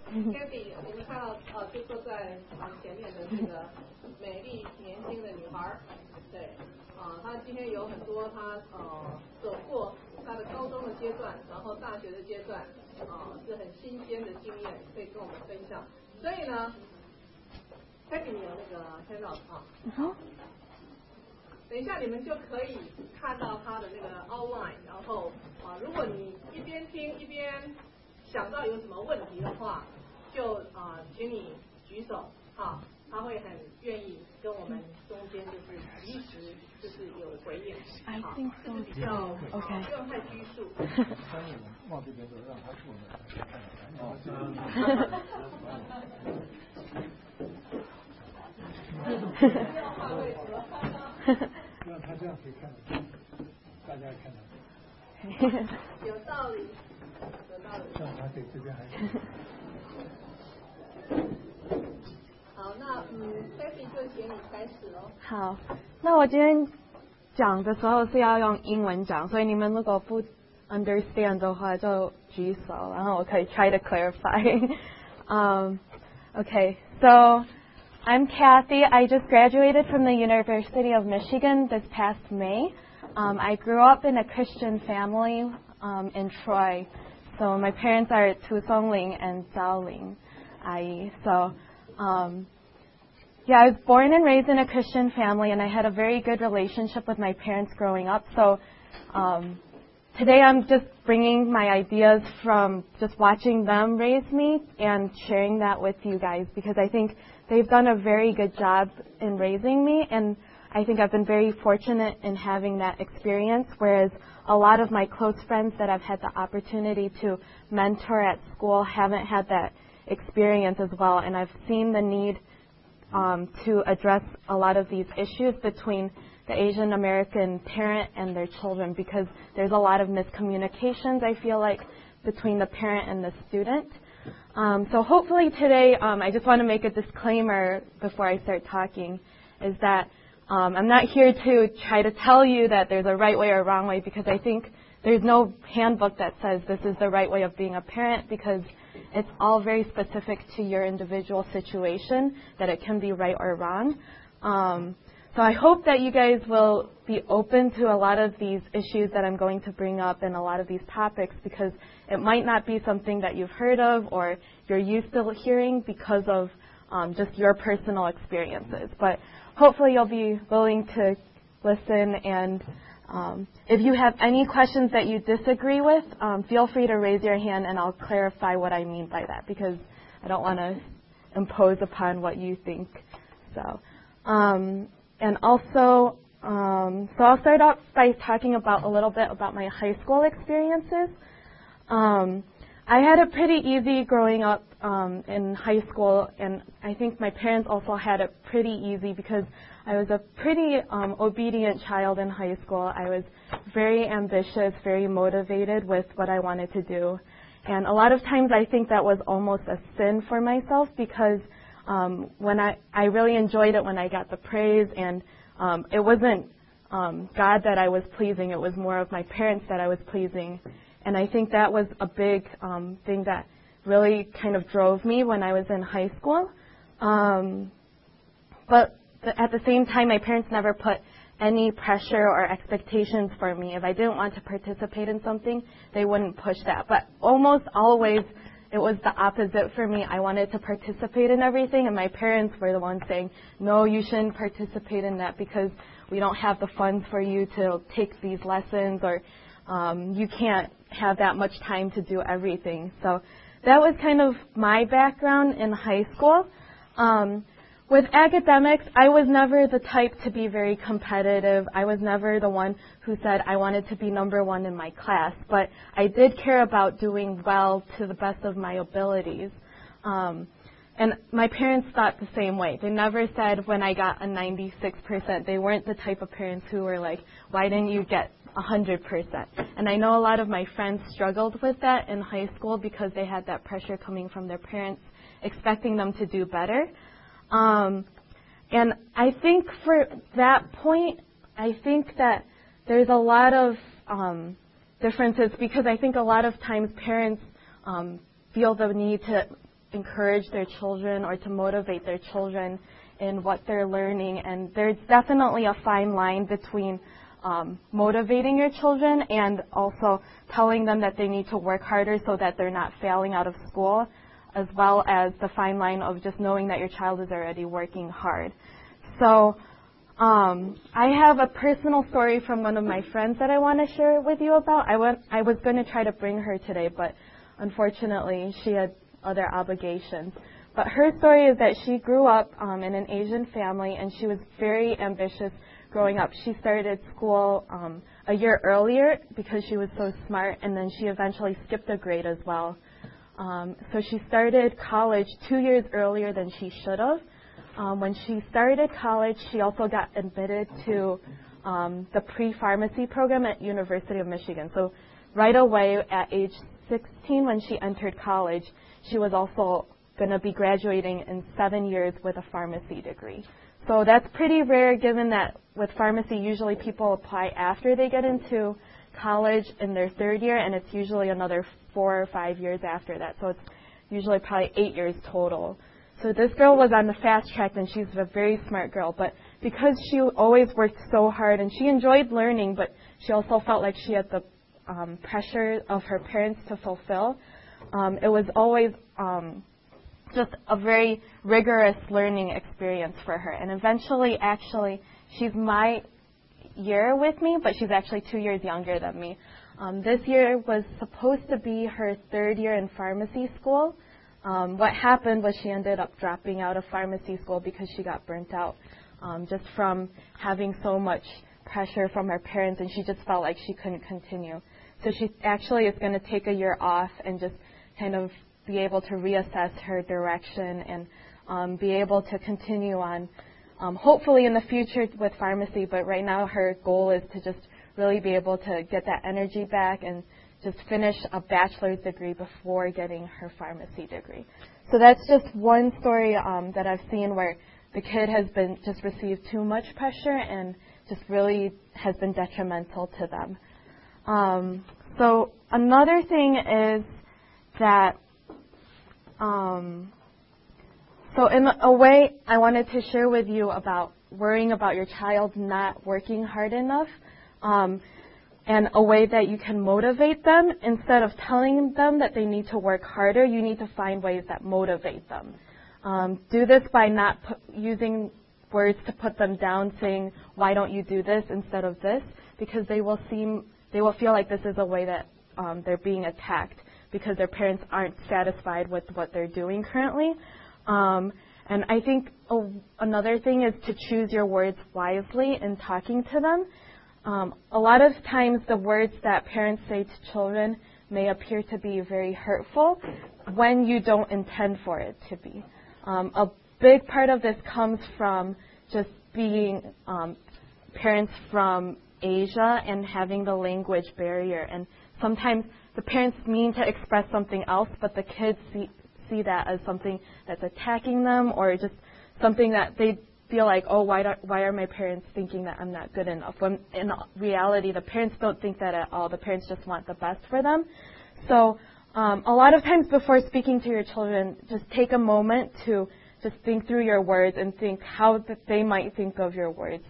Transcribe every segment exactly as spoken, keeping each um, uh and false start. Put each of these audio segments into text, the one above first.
Kathy， 你们看到呃，就坐在啊前面的这个美丽年轻的女孩，对，啊，她今天有很多她呃走过她的高中的阶段，然后大学的阶段，啊，是很新鲜的经验可以跟我们分享。所以呢 ，Kathy 你有那个 handout 啊，好，等一下你们就可以看到她的那个 outline， 然后啊，如果你一边听一边想到有什么问题的话，就啊、呃，请你举手，哈，他会很愿意跟我们中间就是及时就是有回应，好，这是比较 OK， 不用太拘束。往这边走，让他坐那。哦，这样。不要换位置。让他这样可以看得到，大家看得到。有道理。这样还可以，这边还可以。好，那嗯 ，Kathy 就请你开始喽。 好，那我今天讲的时候是要用英文讲，所以你们如果不 understand 的话就举手，然后我可以 try to clarify. um, okay, so I'm Kathy. I just graduated from the University of Michigan this past May. Um, I grew up in a Christian family um, in Troy. So my parents are Tu Song Ling and Zhao Ling Ai. So, um, yeah, I was born and raised in a Christian family, and I had a very good relationship with my parents growing up. So, um, today I'm just bringing my ideas from just watching them raise me and sharing that with you guys because I think they've done a very good job in raising me, and I think I've been very fortunate in having that experience, whereas a lot of my close friends that I've had the opportunity to mentor at school haven't had that experience as well, and I've seen the need um, to address a lot of these issues between the Asian American parent and their children because there's a lot of miscommunications, I feel like, between the parent and the student. Um, so hopefully today, um, I just want to make a disclaimer before I start talking, is that Um, I'm not here to try to tell you that there's a right way or a wrong way because I think there's no handbook that says this is the right way of being a parent because it's all very specific to your individual situation that it can be right or wrong. Um, so I hope that you guys will be open to a lot of these issues that I'm going to bring up and a lot of these topics because it might not be something that you've heard of or you're used to hearing because of um, just your personal experiences. But hopefully you'll be willing to listen, and um, if you have any questions that you disagree with, um, feel free to raise your hand and I'll clarify what I mean by that because I don't want to impose upon what you think. So, um, and also, um, so I'll start off by talking about a little bit about my high school experiences. Um, I had a pretty easy growing up um, in high school, and I think my parents also had it pretty easy because I was a pretty um, obedient child in high school. I was very ambitious, very motivated with what I wanted to do. And a lot of times I think that was almost a sin for myself because um, when I, I really enjoyed it when I got the praise, and um, it wasn't um, God that I was pleasing, it was more of my parents that I was pleasing. And I think that was a big um, thing that really kind of drove me when I was in high school. Um, but th- at the same time, my parents never put any pressure or expectations for me. If I didn't want to participate in something, they wouldn't push that. But almost always, it was the opposite for me. I wanted to participate in everything, and my parents were the ones saying, no, you shouldn't participate in that because we don't have the funds for you to take these lessons, or um, you can't have that much time to do everything. So that was kind of my background in high school. Um, with academics, I was never the type to be very competitive. I was never the one who said I wanted to be number one in my class, but I did care about doing well to the best of my abilities. Um, and my parents thought the same way. They never said when I got a ninety-six percent. They weren't the type of parents who were like, why didn't you get one hundred percent. And I know a lot of my friends struggled with that in high school because they had that pressure coming from their parents expecting them to do better. Um, and I think for that point, I think that there's a lot of um, differences because I think a lot of times parents um, feel the need to encourage their children or to motivate their children in what they're learning. And there's definitely a fine line between um, motivating your children and also telling them that they need to work harder so that they're not failing out of school, as well as the fine line of just knowing that your child is already working hard. So um, I have a personal story from one of my friends that I want to share with you about. I, went, I was going to try to bring her today, but unfortunately she had other obligations. But her story is that she grew up um, in an Asian family, and she was very ambitious growing up. She started school um, a year earlier because she was so smart, and then she eventually skipped a grade as well. Um, so she started college two years earlier than she should have. Um, when she started college, she also got admitted to um, the pre-pharmacy program at University of Michigan. So right away at age sixteen, when she entered college, she was also going to be graduating in seven years with a pharmacy degree. So that's pretty rare, given that with pharmacy, usually people apply after they get into college in their third year, and it's usually another four or five years after that. So it's usually probably eight years total. So this girl was on the fast track, and she's a very smart girl. But because she always worked so hard, and she enjoyed learning, but she also felt like she had the um, pressure of her parents to fulfill, um, it was always um, just a very rigorous learning experience for her. And eventually, actually, she's my year with me, but she's actually two years younger than me. Um, this year was supposed to be her third year in pharmacy school. Um, what happened was she ended up dropping out of pharmacy school because she got burnt out um, just from having so much pressure from her parents, and she just felt like she couldn't continue. So she actually is going to take a year off and just kind of be able to reassess her direction and um, be able to continue on, um, hopefully in the future with pharmacy. But right now her goal is to just really be able to get that energy back and just finish a bachelor's degree before getting her pharmacy degree. So that's just one story um, that I've seen where the kid has been just received too much pressure and just really has been detrimental to them. Um, so another thing is that, um, so in a way, I wanted to share with you about worrying about your child not working hard enough. Um, And a way that you can motivate them, instead of telling them that they need to work harder, you need to find ways that motivate them. Um, do this by not put, using words to put them down, saying, why don't you do this instead of this? Because they will seem, they will feel like this is a way that um, they're being attacked because their parents aren't satisfied with what they're doing currently. Um, and I think a, another thing is to choose your words wisely in talking to them. Um, a lot of times the words that parents say to children may appear to be very hurtful when you don't intend for it to be. Um, a big part of this comes from just being um, parents from Asia and having the language barrier. And sometimes the parents mean to express something else, but the kids see, see that as something that's attacking them, or just something that they feel like, oh, why, do, why are my parents thinking that I'm not good enough? When in reality, the parents don't think that at all. The parents just want the best for them. So um, a lot of times before speaking to your children, just take a moment to just think through your words and think how that they might think of your words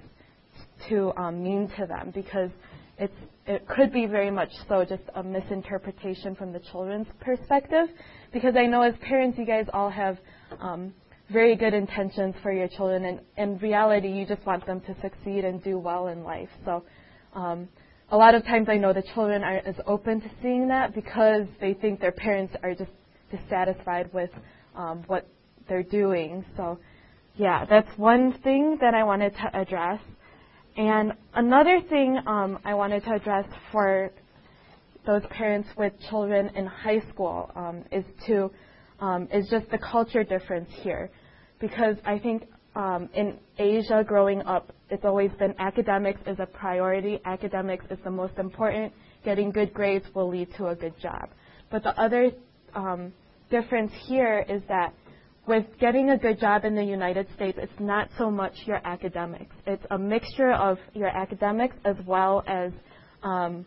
to um, mean to them, because it's it could be very much so just a misinterpretation from the children's perspective. Because I know as parents, you guys all have um, very good intentions for your children, and in reality, you just want them to succeed and do well in life. So um, a lot of times I know the children aren't as open to seeing that because they think their parents are just dissatisfied with um, what they're doing. So yeah, that's one thing that I wanted to address. And another thing um, I wanted to address for those parents with children in high school um, is to Um, is just the culture difference here. Because I think um, in Asia growing up, it's always been academics is a priority. Academics is the most important. Getting good grades will lead to a good job. But the other um, difference here is that with getting a good job in the United States, it's not so much your academics. It's a mixture of your academics as well as um,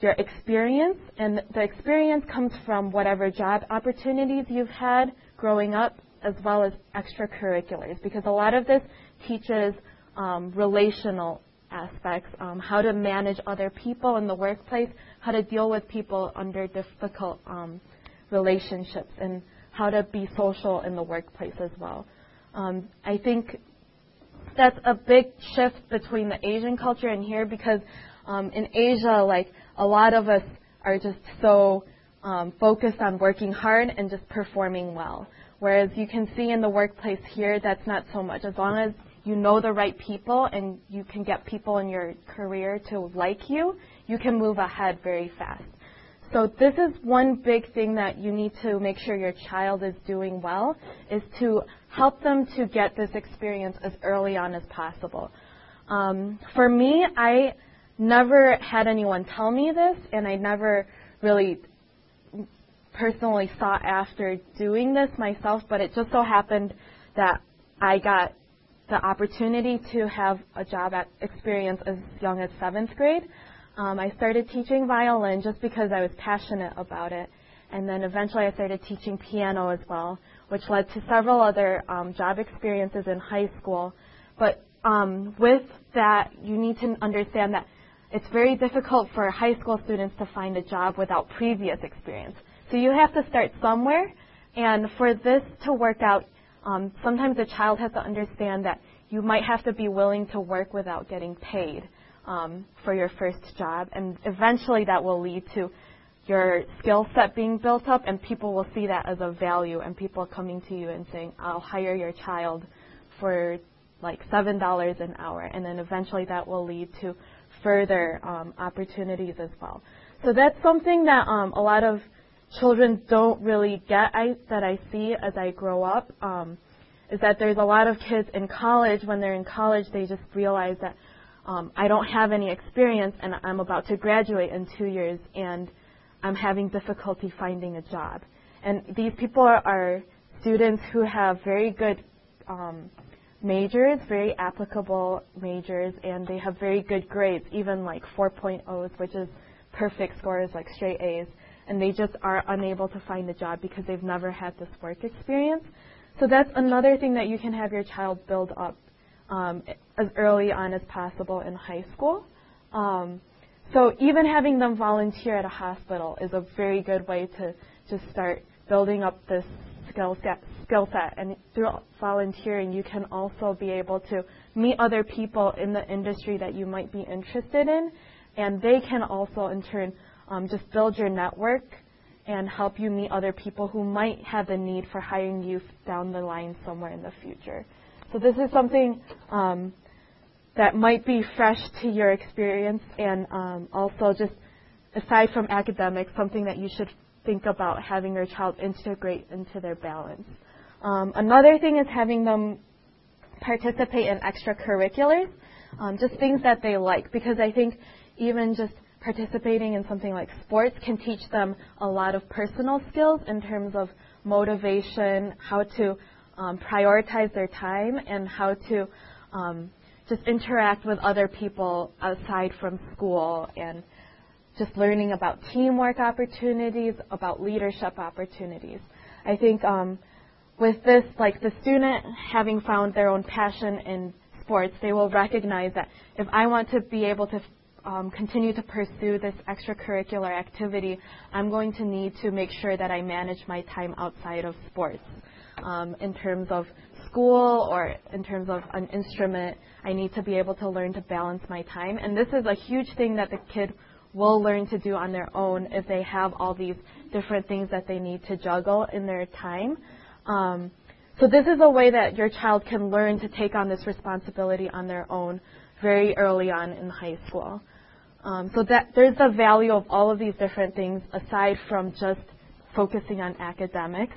your experience, and the experience comes from whatever job opportunities you've had growing up, as well as extracurriculars, because a lot of this teaches um, relational aspects, um, how to manage other people in the workplace, how to deal with people under difficult um, relationships, and how to be social in the workplace as well. Um, I think that's a big shift between the Asian culture and here, because um, in Asia, like, a lot of us are just so um, focused on working hard and just performing well. Whereas you can see in the workplace here, that's not so much. As long as you know the right people and you can get people in your career to like you, you can move ahead very fast. So this is one big thing that you need to make sure your child is doing well, is to help them to get this experience as early on as possible. Um, for me, I never had anyone tell me this, and I never really personally sought after doing this myself, but it just so happened that I got the opportunity to have a job at experience as young as seventh grade. Um, I started teaching violin just because I was passionate about it, and then eventually I started teaching piano as well, which led to several other um, job experiences in high school. But um, with that, you need to understand that it's very difficult for high school students to find a job without previous experience. So you have to start somewhere, and for this to work out, um, sometimes a child has to understand that you might have to be willing to work without getting paid um, for your first job, and eventually that will lead to your skill set being built up, and people will see that as a value, and people coming to you and saying, I'll hire your child for like seven dollars an hour, and then eventually that will lead to further um, opportunities as well. So that's something that um, a lot of children don't really get I, that I see as I grow up, um, is that there's a lot of kids in college, when they're in college, they just realize that um, I don't have any experience and I'm about to graduate in two years and I'm having difficulty finding a job. And these people are, are students who have very good um, majors, very applicable majors, and they have very good grades, even like four point ohs, which is perfect scores, like straight A's, and they just are unable to find a job because they've never had this work experience. So that's another thing that you can have your child build up um, as early on as possible in high school. Um, so even having them volunteer at a hospital is a very good way to just start building up this skill set, skill set. And through volunteering, you can also be able to meet other people in the industry that you might be interested in, and they can also, in turn, um, just build your network and help you meet other people who might have the need for hiring you down the line somewhere in the future. So this is something um, that might be fresh to your experience, and um, also just aside from academics, something that you should think about having your child integrate into their balance. Um, another thing is having them participate in extracurriculars, um, just things that they like, because I think even just participating in something like sports can teach them a lot of personal skills in terms of motivation, how to um, prioritize their time, and how to um, just interact with other people aside from school, and just learning about teamwork opportunities, about leadership opportunities. I think um, with this, like the student having found their own passion in sports, they will recognize that if I want to be able to um, continue to pursue this extracurricular activity, I'm going to need to make sure that I manage my time outside of sports. Um, in terms of school or in terms of an instrument, I need to be able to learn to balance my time. And this is a huge thing that the kid will learn to do on their own if they have all these different things that they need to juggle in their time. Um, so this is a way that your child can learn to take on this responsibility on their own very early on in high school. Um, so that there's the value of all of these different things aside from just focusing on academics.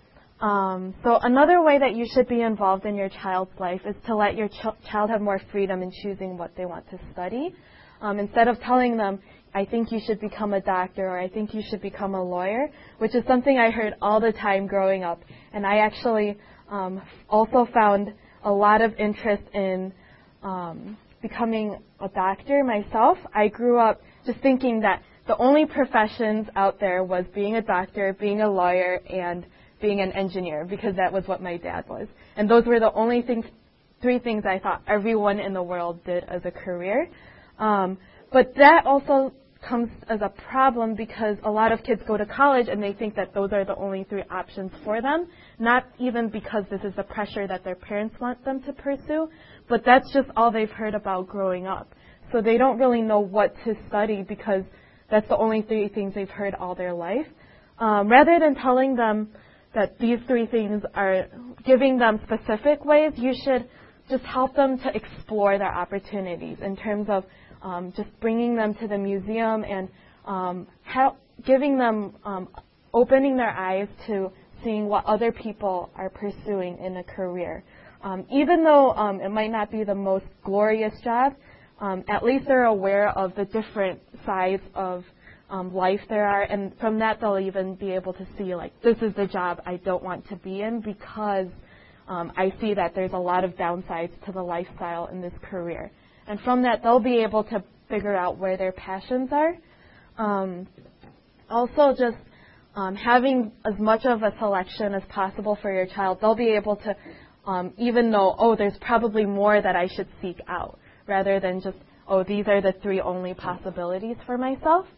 Um, so another way that you should be involved in your child's life is to let your ch- child have more freedom in choosing what they want to study. Um, instead of telling them, I think you should become a doctor, or I think you should become a lawyer, which is something I heard all the time growing up. And I actually um, also found a lot of interest in um, becoming a doctor myself. I grew up just thinking that the only professions out there was being a doctor, being a lawyer, and being an engineer, because that was what my dad was. And those were the only things, three things I thought everyone in the world did as a career. Um, but that also comes as a problem because a lot of kids go to college and they think that those are the only three options for them, not even because this is the pressure that their parents want them to pursue, but that's just all they've heard about growing up. So they don't really know what to study because that's the only three things they've heard all their life. Um, rather than telling them that these three things are giving them specific ways, you should just help them to explore their opportunities in terms of um, just bringing them to the museum and um, help, giving them, um, opening their eyes to seeing what other people are pursuing in a career. Um, even though um, it might not be the most glorious job, um, at least they're aware of the different sides of um, life there are, and from that they'll even be able to see, like, this is the job I don't want to be in because um, I see that there's a lot of downsides to the lifestyle in this career. And from that, they'll be able to figure out where their passions are. Um, also, just um, having as much of a selection as possible for your child, they'll be able to um, even know, oh, there's probably more that I should seek out, rather than just, oh, these are the three only possibilities for myself.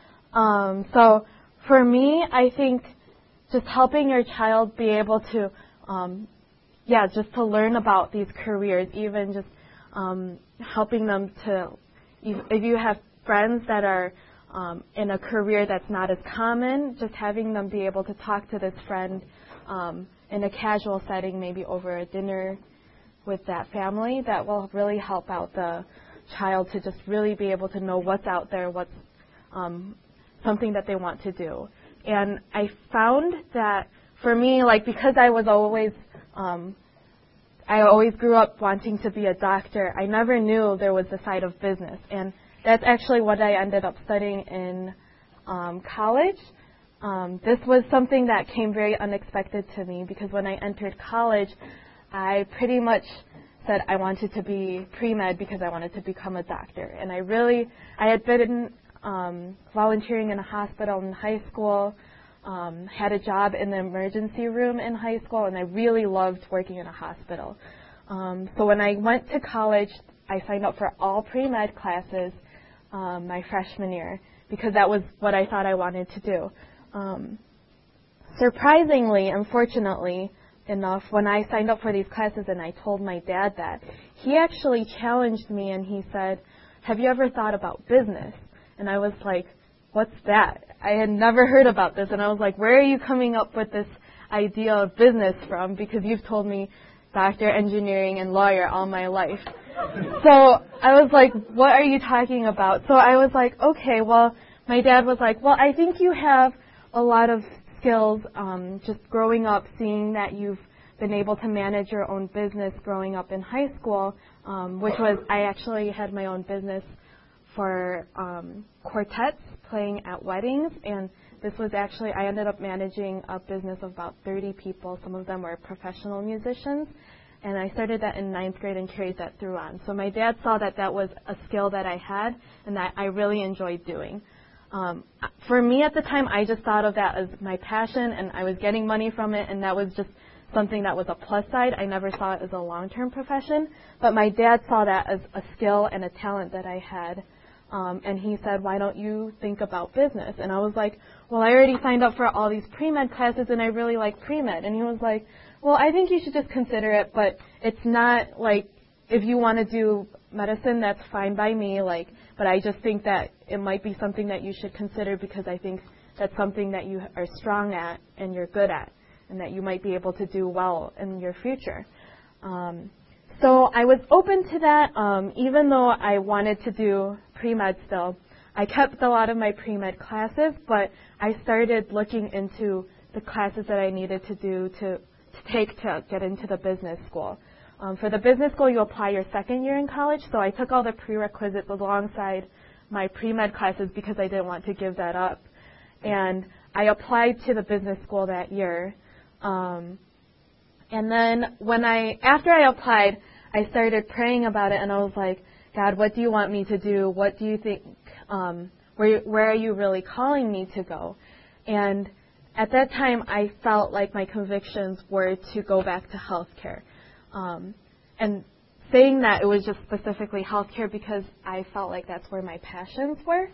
Um, so for me, I think just helping your child be able to, um, yeah, just to learn about these careers, even just um, helping them to, if you have friends that are um, in a career that's not as common, just having them be able to talk to this friend um, in a casual setting, maybe over a dinner with that family, that will really help out the child to just really be able to know what's out there, what's um, something that they want to do. And I found that for me, like, because I was always, um, I always grew up wanting to be a doctor, I never knew there was the side of business. And that's actually what I ended up studying in um, college. Um, this was something that came very unexpected to me, because when I entered college, I pretty much said I wanted to be pre-med because I wanted to become a doctor. And I really, I had been um, volunteering in a hospital in high school, um, had a job in the emergency room in high school, and I really loved working in a hospital. Um, so when I went to college, I signed up for all pre-med classes um, my freshman year, because that was what I thought I wanted to do. Um, surprisingly, unfortunately enough, when I signed up for these classes and I told my dad that, he actually challenged me and he said, have you ever thought about business? And I was like, what's that? I had never heard about this. And I was like, where are you coming up with this idea of business from? Because you've told me doctor, engineering, and lawyer all my life. So I was like, what are you talking about? So I was like, okay, well, my dad was like, well, I think you have a lot of skills um, just growing up, seeing that you've been able to manage your own business growing up in high school, um, which was, I actually had my own business for um, quartets playing at weddings, and this was actually, I ended up managing a business of about thirty people. Some of them were professional musicians, and I started that in ninth grade and carried that through on. So my dad saw that that was a skill that I had and that I really enjoyed doing. Um, for me at the time, I just thought of that as my passion, and I was getting money from it, and that was just something that was a plus side. I never saw it as a long-term profession, but my dad saw that as a skill and a talent that I had, um, and he said, why don't you think about business? And I was like, well, I already signed up for all these pre-med classes, and I really like pre-med. And he was like, well, I think you should just consider it, but it's not like, if you want to do medicine, that's fine by me, like, but I just think that it might be something that you should consider, because I think that's something that you are strong at and you're good at, and that you might be able to do well in your future. Um, so I was open to that, um, even though I wanted to do pre-med still. I kept a lot of my pre-med classes, but I started looking into the classes that I needed to do to, to take to get into the business school. Um, for the business school, you apply your second year in college, so I took all the prerequisites alongside my pre-med classes because I didn't want to give that up. And I applied to the business school that year. Um, and then when I, after I applied, I started praying about it, and I was like, God, what do you want me to do? What do you think, um, where, where are you really calling me to go? And at that time, I felt like my convictions were to go back to healthcare. Um, and saying that, it was just specifically healthcare because I felt like that's where my passions were.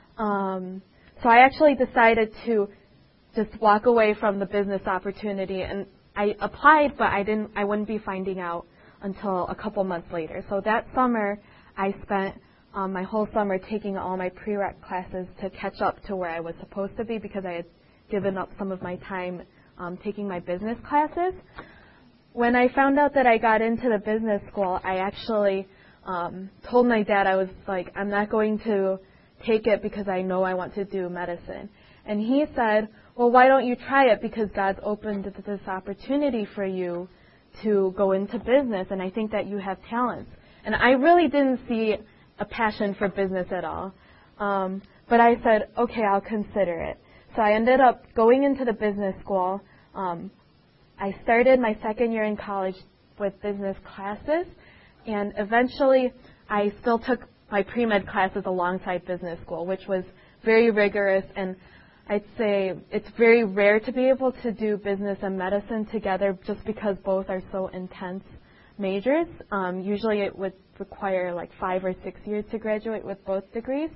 Um, so I actually decided to just walk away from the business opportunity, and I applied, but I didn't. I wouldn't be finding out until a couple months later. So that summer, I spent um, my whole summer taking all my prereq classes to catch up to where I was supposed to be because I had given up some of my time um, taking my business classes. When I found out that I got into the business school, I actually um, told my dad, I was like, I'm not going to take it because I know I want to do medicine. And he said, well, why don't you try it, because God's opened this opportunity for you to go into business, and I think that you have talents. And I really didn't see a passion for business at all. Um, but I said, okay, I'll consider it. So I ended up going into the business school. Um, I started my second year in college with business classes, and eventually I still took my pre-med classes alongside business school, which was very rigorous, and I'd say it's very rare to be able to do business and medicine together just because both are so intense majors. Um, usually it would require like five or six years to graduate with both degrees.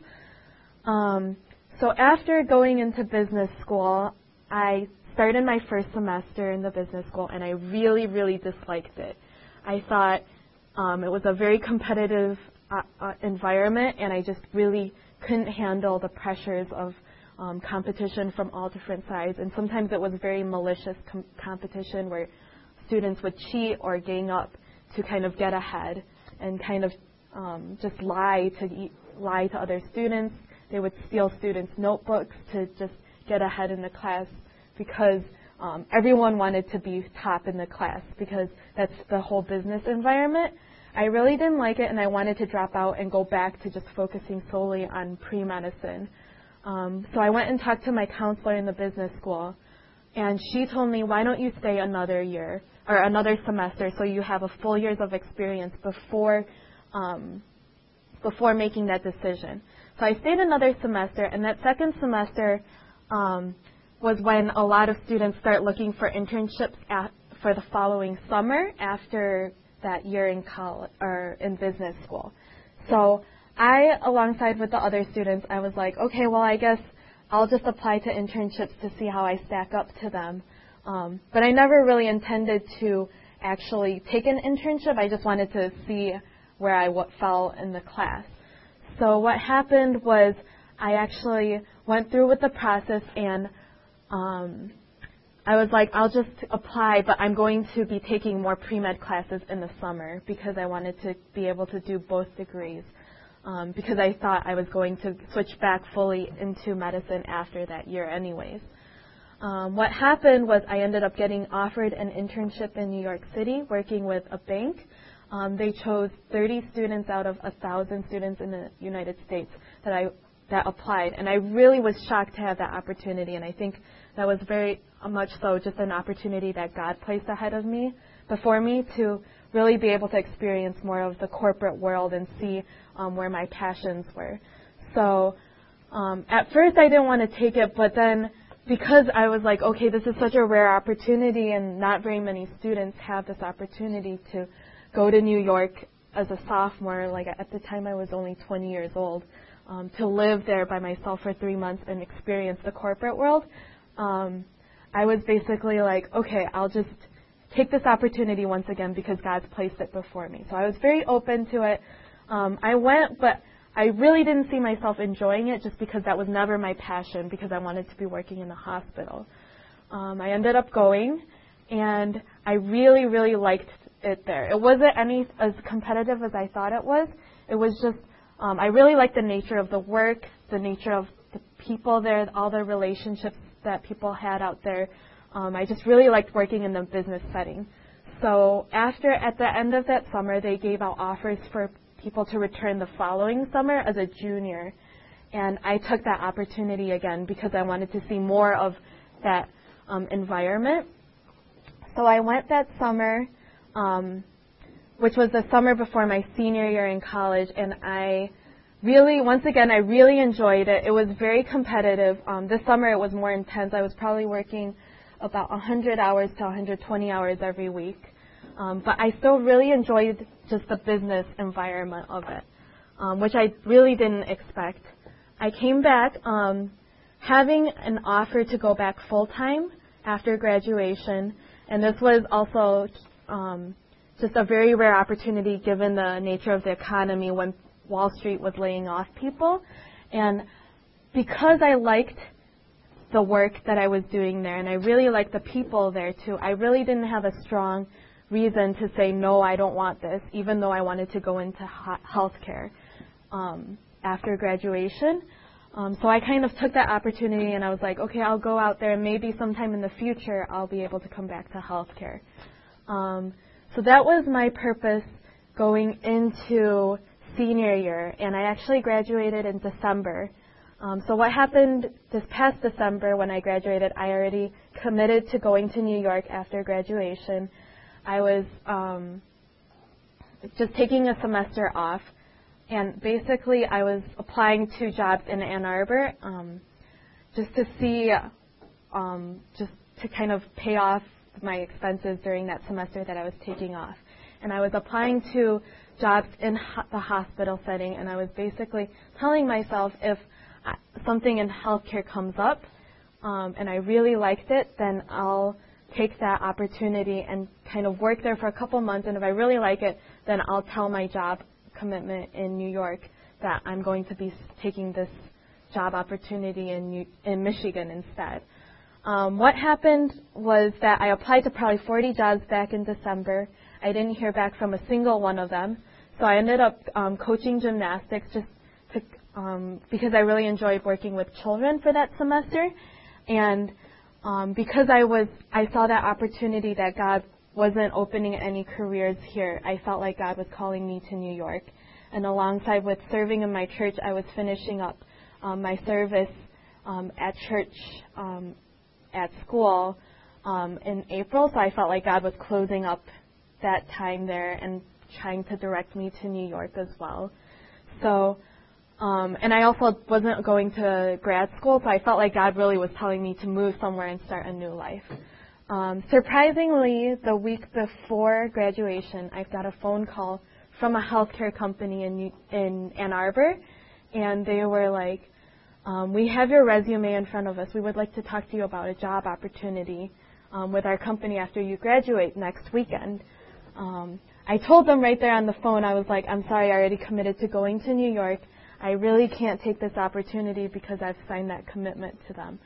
Um, so after going into business school, I started my first semester in the business school, and I really, really disliked it. I thought um, it was a very competitive uh, uh, environment, and I just really couldn't handle the pressures of um, competition from all different sides. And sometimes it was very malicious com- competition where students would cheat or gang up to kind of get ahead and kind of um, just lie to e- lie to other students. They would steal students' notebooks to just get ahead in the class because um, everyone wanted to be top in the class because that's the whole business environment. I really didn't like it, and I wanted to drop out and go back to just focusing solely on pre-medicine. Um, so I went and talked to my counselor in the business school, and she told me, why don't you stay another year or another semester so you have a full years of experience before um, before making that decision. So I stayed another semester, and that second semester um, was when a lot of students start looking for internships at, for the following summer after that year in college or in business school. So I, alongside with the other students, I was like, okay, well, I guess I'll just apply to internships to see how I stack up to them. Um, but I never really intended to actually take an internship. I just wanted to see where I w- fell in the class. So what happened was I actually went through with the process, and um, I was like, I'll just apply, but I'm going to be taking more pre-med classes in the summer because I wanted to be able to do both degrees. Um, because I thought I was going to switch back fully into medicine after that year anyways. Um, what happened was I ended up getting offered an internship in New York City working with a bank. Um, they chose thirty students out of one thousand students in the United States that I that applied, and I really was shocked to have that opportunity, and I think that was very much so just an opportunity that God placed ahead of me, before me, to really be able to experience more of the corporate world and see um, where my passions were. So um, at first I didn't want to take it, but then because I was like, okay, this is such a rare opportunity and not very many students have this opportunity to go to New York as a sophomore, like at the time I was only twenty years old, um, to live there by myself for three months and experience the corporate world. Um, I was basically like, okay, I'll just take this opportunity once again because God's placed it before me. So I was very open to it. Um, I went, but I really didn't see myself enjoying it just because that was never my passion, because I wanted to be working in the hospital. Um, I ended up going, and I really, really liked it there. It wasn't any as competitive as I thought it was. It was just, um, I really liked the nature of the work, the nature of the people there, all the relationships that people had out there. Um, I just really liked working in the business setting. So after, at the end of that summer, they gave out offers for people to return the following summer as a junior. And I took that opportunity again because I wanted to see more of that um, environment. So I went that summer, um, which was the summer before my senior year in college, and I really, once again, I really enjoyed it. It was very competitive. Um, this summer it was more intense. I was probably working about one hundred hours to one hundred twenty hours every week. Um, but I still really enjoyed just the business environment of it, um, which I really didn't expect. I came back um, having an offer to go back full-time after graduation, and this was also um, just a very rare opportunity given the nature of the economy when Wall Street was laying off people. And because I liked the work that I was doing there, and I really liked the people there too, I really didn't have a strong reason to say, no, I don't want this, even though I wanted to go into healthcare um, after graduation. Um, so I kind of took that opportunity and I was like, okay, I'll go out there and maybe sometime in the future I'll be able to come back to healthcare. Um, so that was my purpose going into senior year, and I actually graduated in December. Um, so what happened this past December when I graduated, I already committed to going to New York after graduation. I was um, just taking a semester off, and basically I was applying to jobs in Ann Arbor um, just to see, um, just to kind of pay off my expenses during that semester that I was taking off. And I was applying to jobs in ho- the hospital setting, and I was basically telling myself if I, something in healthcare comes up um, and I really liked it, then I'll take that opportunity and kind of work there for a couple months, and if I really like it, then I'll tell my job commitment in New York that I'm going to be taking this job opportunity in New- in Michigan instead. Um, what happened was that I applied to probably forty jobs back in December. I didn't hear back from a single one of them, so I ended up um, coaching gymnastics just to, um, because I really enjoyed working with children for that semester, and um, because I was I saw that opportunity that God wasn't opening any careers here, I felt like God was calling me to New York. And alongside with serving in my church, I was finishing up um, my service um, at church um, at school um, in April, so I felt like God was closing up that time there and trying to direct me to New York as well. So, um, and I also wasn't going to grad school, so I felt like God really was telling me to move somewhere and start a new life. Um, surprisingly, the week before graduation, I got a phone call from a healthcare company in in Ann Arbor, and they were like, um, we have your resume in front of us. We would like to talk to you about a job opportunity um, with our company after you graduate next weekend. Um, I told them right there on the phone, I was like, I'm sorry, I already committed to going to New York. I really can't take this opportunity because I've signed that commitment to them.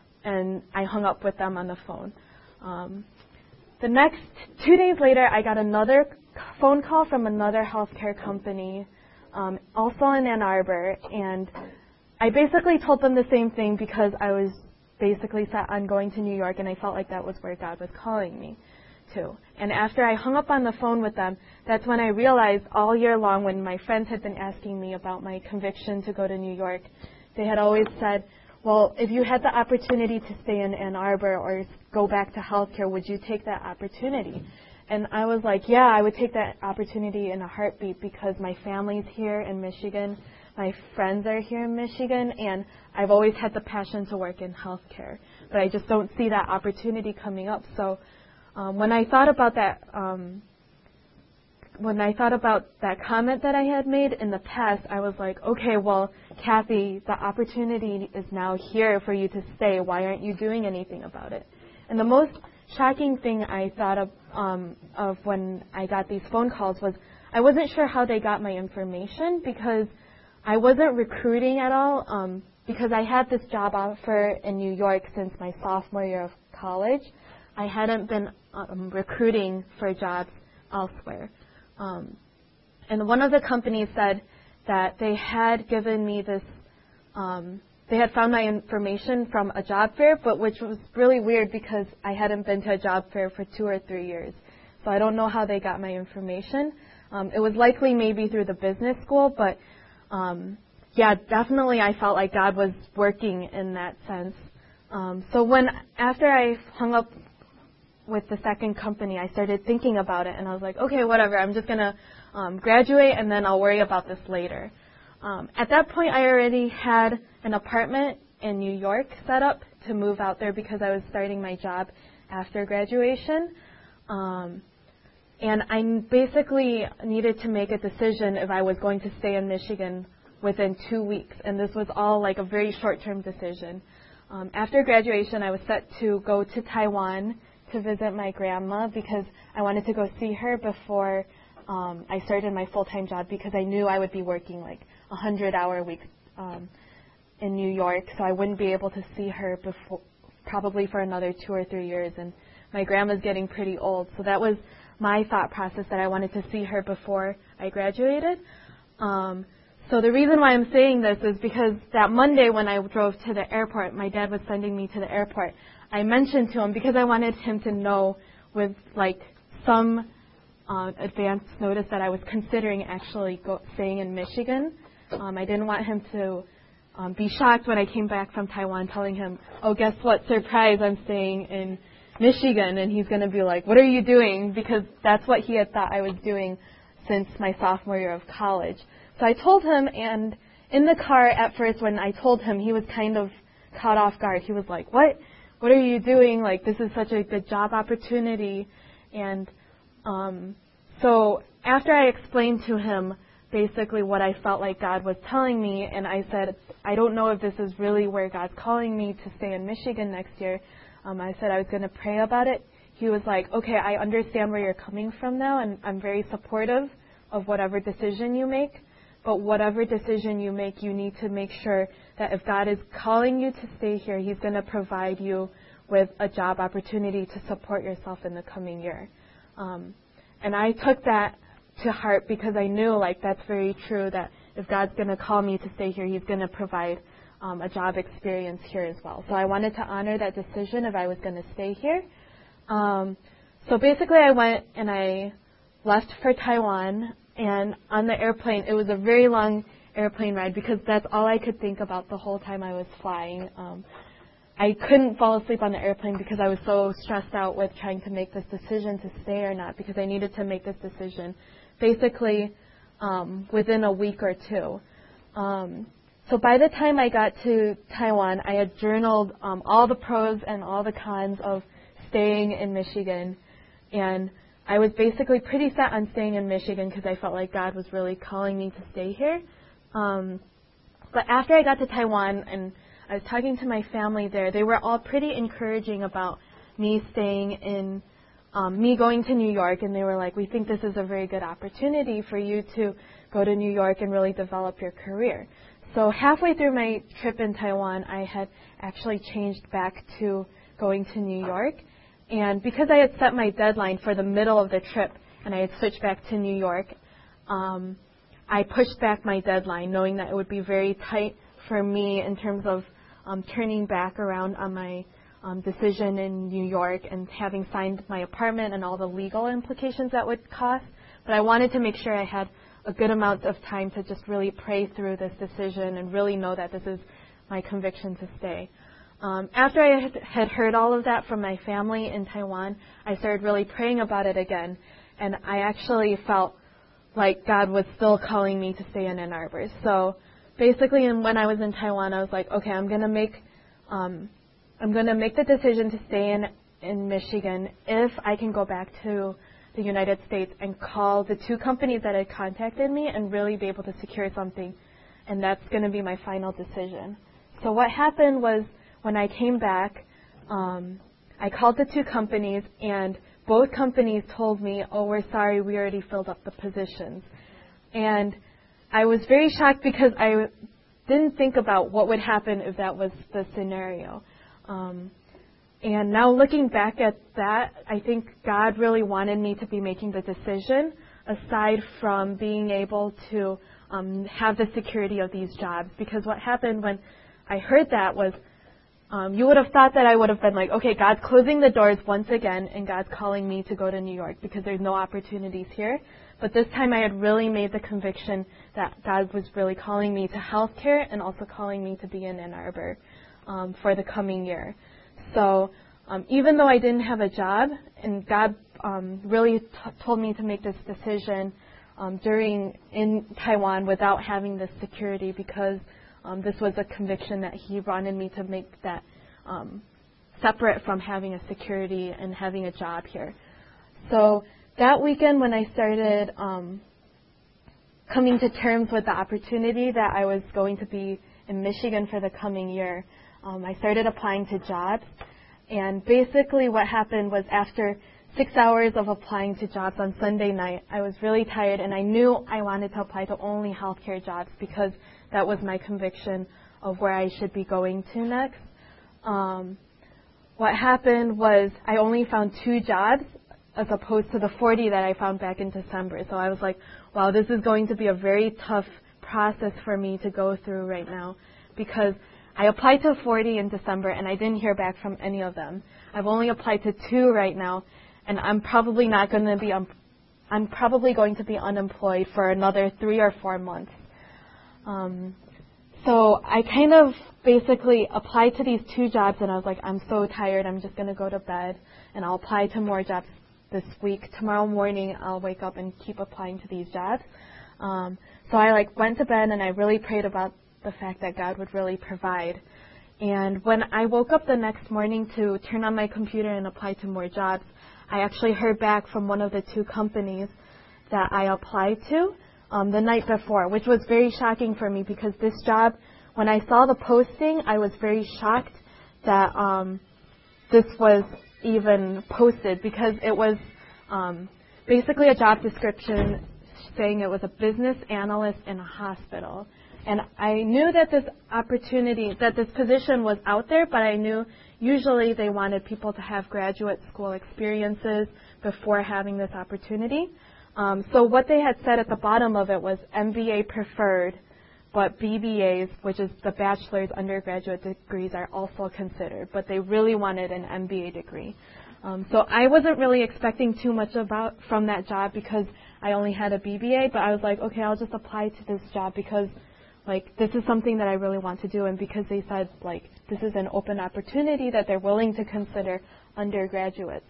And I hung up with them on the phone. Um, the next two days later, I got another phone call from another healthcare company, um, also in Ann Arbor, and I basically told them the same thing because I was basically set on going to New York, and I felt like that was where God was calling me to. And after I hung up on the phone with them, that's when I realized all year long when my friends had been asking me about my conviction to go to New York, they had always said, well, if you had the opportunity to stay in Ann Arbor or go back to healthcare, would you take that opportunity? And I was like, yeah, I would take that opportunity in a heartbeat because my family's here in Michigan, my friends are here in Michigan, and I've always had the passion to work in healthcare. But I just don't see that opportunity coming up. So um, when I thought about that, um, when I thought about that comment that I had made in the past, I was like, okay, well, Kathy, the opportunity is now here for you to stay. Why aren't you doing anything about it? And the most shocking thing I thought of, um, of when I got these phone calls was I wasn't sure how they got my information because I wasn't recruiting at all um, because I had this job offer in New York since my sophomore year of college. I hadn't been um, recruiting for jobs elsewhere. Um, and one of the companies said that they had given me this, um, they had found my information from a job fair, but which was really weird because I hadn't been to a job fair for two or three years. So I don't know how they got my information. Um, it was likely maybe through the business school, but um, yeah, definitely I felt like God was working in that sense. Um, so when, after I hung up with the second company, I started thinking about it, and I was like, okay, whatever, I'm just going to um, graduate, and then I'll worry about this later. Um, at that point, I already had an apartment in New York set up to move out there because I was starting my job after graduation. Um, and I basically needed to make a decision if I was going to stay in Michigan within two weeks. And this was all like a very short-term decision. Um, after graduation, I was set to go to Taiwan to visit my grandma because I wanted to go see her before um, I started my full-time job because I knew I would be working like one hundred hour weeks um, in New York, so I wouldn't be able to see her before, probably for another two or three years. And my grandma's getting pretty old, so that was my thought process, that I wanted to see her before I graduated. Um, so the reason why I'm saying this is because that Monday when I drove to the airport, my dad was sending me to the airport. I mentioned to him because I wanted him to know with like some uh, advance notice that I was considering actually go, staying in Michigan. Um, I didn't want him to um, be shocked when I came back from Taiwan telling him, oh, guess what, surprise, I'm staying in Michigan. And he's going to be like, what are you doing? Because that's what he had thought I was doing since my sophomore year of college. So I told him, and in the car at first when I told him, he was kind of caught off guard. He was like, what? What are you doing? Like, this is such a good job opportunity. And um, so after I explained to him basically what I felt like God was telling me, and I said, I don't know if this is really where God's calling me to stay in Michigan next year. Um, I said I was going to pray about it. He was like, okay, I understand where you're coming from now, and I'm very supportive of whatever decision you make. But whatever decision you make, you need to make sure that if God is calling you to stay here, He's going to provide you with a job opportunity to support yourself in the coming year. Um, and I took that to heart because I knew, like, that's very true, that if God's going to call me to stay here, He's going to provide um, a job experience here as well. So I wanted to honor that decision if I was going to stay here. Um, so basically I went and I left for Taiwan. And on the airplane, it was a very long airplane ride because that's all I could think about the whole time I was flying. Um, I couldn't fall asleep on the airplane because I was so stressed out with trying to make this decision to stay or not, because I needed to make this decision basically um, within a week or two. Um, so by the time I got to Taiwan, I had journaled um, all the pros and all the cons of staying in Michigan, and I was basically pretty set on staying in Michigan because I felt like God was really calling me to stay here. Um, but after I got to Taiwan and I was talking to my family there, they were all pretty encouraging about me staying in, um, me going to New York. And they were like, we think this is a very good opportunity for you to go to New York and really develop your career. So halfway through my trip in Taiwan, I had actually changed back to going to New York. And because I had set my deadline for the middle of the trip and I had switched back to New York, um, I pushed back my deadline knowing that it would be very tight for me in terms of um, turning back around on my um, decision in New York and having signed my apartment and all the legal implications that would cost. But I wanted to make sure I had a good amount of time to just really pray through this decision and really know that this is my conviction to stay. Um, after I had heard all of that from my family in Taiwan, I started really praying about it again, and I actually felt like God was still calling me to stay in Ann Arbor. So basically, when I was in Taiwan, I was like, okay, I'm gonna make, um, I'm gonna make the decision to stay in in Michigan if I can go back to the United States and call the two companies that had contacted me and really be able to secure something, and that's gonna be my final decision. So what happened was, when I came back, um, I called the two companies, and both companies told me, oh, we're sorry, we already filled up the positions. And I was very shocked because I didn't think about what would happen if that was the scenario. Um, and now looking back at that, I think God really wanted me to be making the decision aside from being able to um, have the security of these jobs. Because what happened when I heard that was, Um, you would have thought that I would have been like, okay, God's closing the doors once again, and God's calling me to go to New York because there's no opportunities here. But this time I had really made the conviction that God was really calling me to healthcare and also calling me to be in Ann Arbor um, for the coming year. So um, even though I didn't have a job, and God um, really t- told me to make this decision um, during in Taiwan without having this security, because um, this was a conviction that he wanted me to make that um, separate from having a security and having a job here. So that weekend when I started um, coming to terms with the opportunity that I was going to be in Michigan for the coming year, um, I started applying to jobs. And basically what happened was, after six hours of applying to jobs on Sunday night, I was really tired, and I knew I wanted to apply to only healthcare jobs because that was my conviction of where I should be going to next. Um, what happened was I only found two jobs as opposed to the forty that I found back in December. So I was like, wow, this is going to be a very tough process for me to go through right now, because I applied to forty in December and I didn't hear back from any of them. I've only applied to two right now, and I'm probably not going to be um, I'm probably going to be unemployed for another three or four months. Um, so I kind of basically applied to these two jobs, and I was like, I'm so tired, I'm just going to go to bed, and I'll apply to more jobs this week. Tomorrow morning I'll wake up and keep applying to these jobs. Um, so I like went to bed and I really prayed about the fact that God would really provide. And when I woke up the next morning to turn on my computer and apply to more jobs, I actually heard back from one of the two companies that I applied to um, the night before, which was very shocking for me, because this job, when I saw the posting, I was very shocked that um, this was even posted, because it was um, basically a job description saying it was a business analyst in a hospital. And I knew that this opportunity, that this position was out there, but I knew usually they wanted people to have graduate school experiences before having this opportunity. Um, so what they had said at the bottom of it was M B A preferred, but B B As, which is the bachelor's undergraduate degrees, are also considered. But they really wanted an M B A degree. Um, so I wasn't really expecting too much about from that job, because I only had a B B A. But I was like, okay, I'll just apply to this job because, like, this is something that I really want to do, and because they said, like, this is an open opportunity that they're willing to consider undergraduates.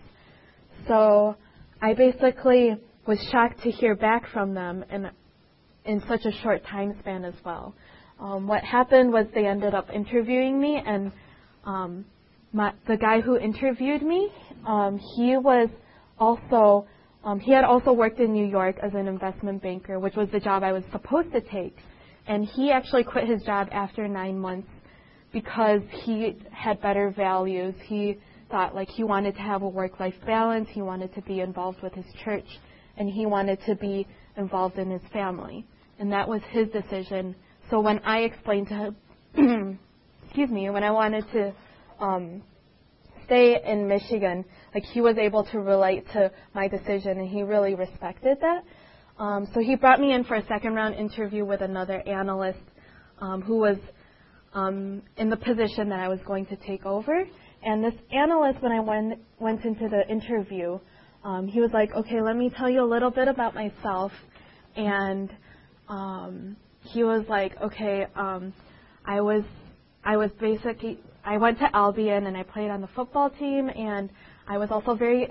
So I basically was shocked to hear back from them in, in such a short time span as well. Um, what happened was they ended up interviewing me, and um, my, the guy who interviewed me, um, he was also, um, he had also worked in New York as an investment banker, which was the job I was supposed to take. And he actually quit his job after nine months because he had better values. He thought, like, he wanted to have a work-life balance. He wanted to be involved with his church, and he wanted to be involved in his family. And that was his decision. So when I explained to him, excuse me, when I wanted to um, stay in Michigan, like, he was able to relate to my decision, and he really respected that. Um, so he brought me in for a second round interview with another analyst um, who was um, in the position that I was going to take over. And this analyst, when I went, went into the interview, um, he was like, okay, let me tell you a little bit about myself. And um, he was like, okay, um, I was I was basically, I went to Albion and I played on the football team, and I was also very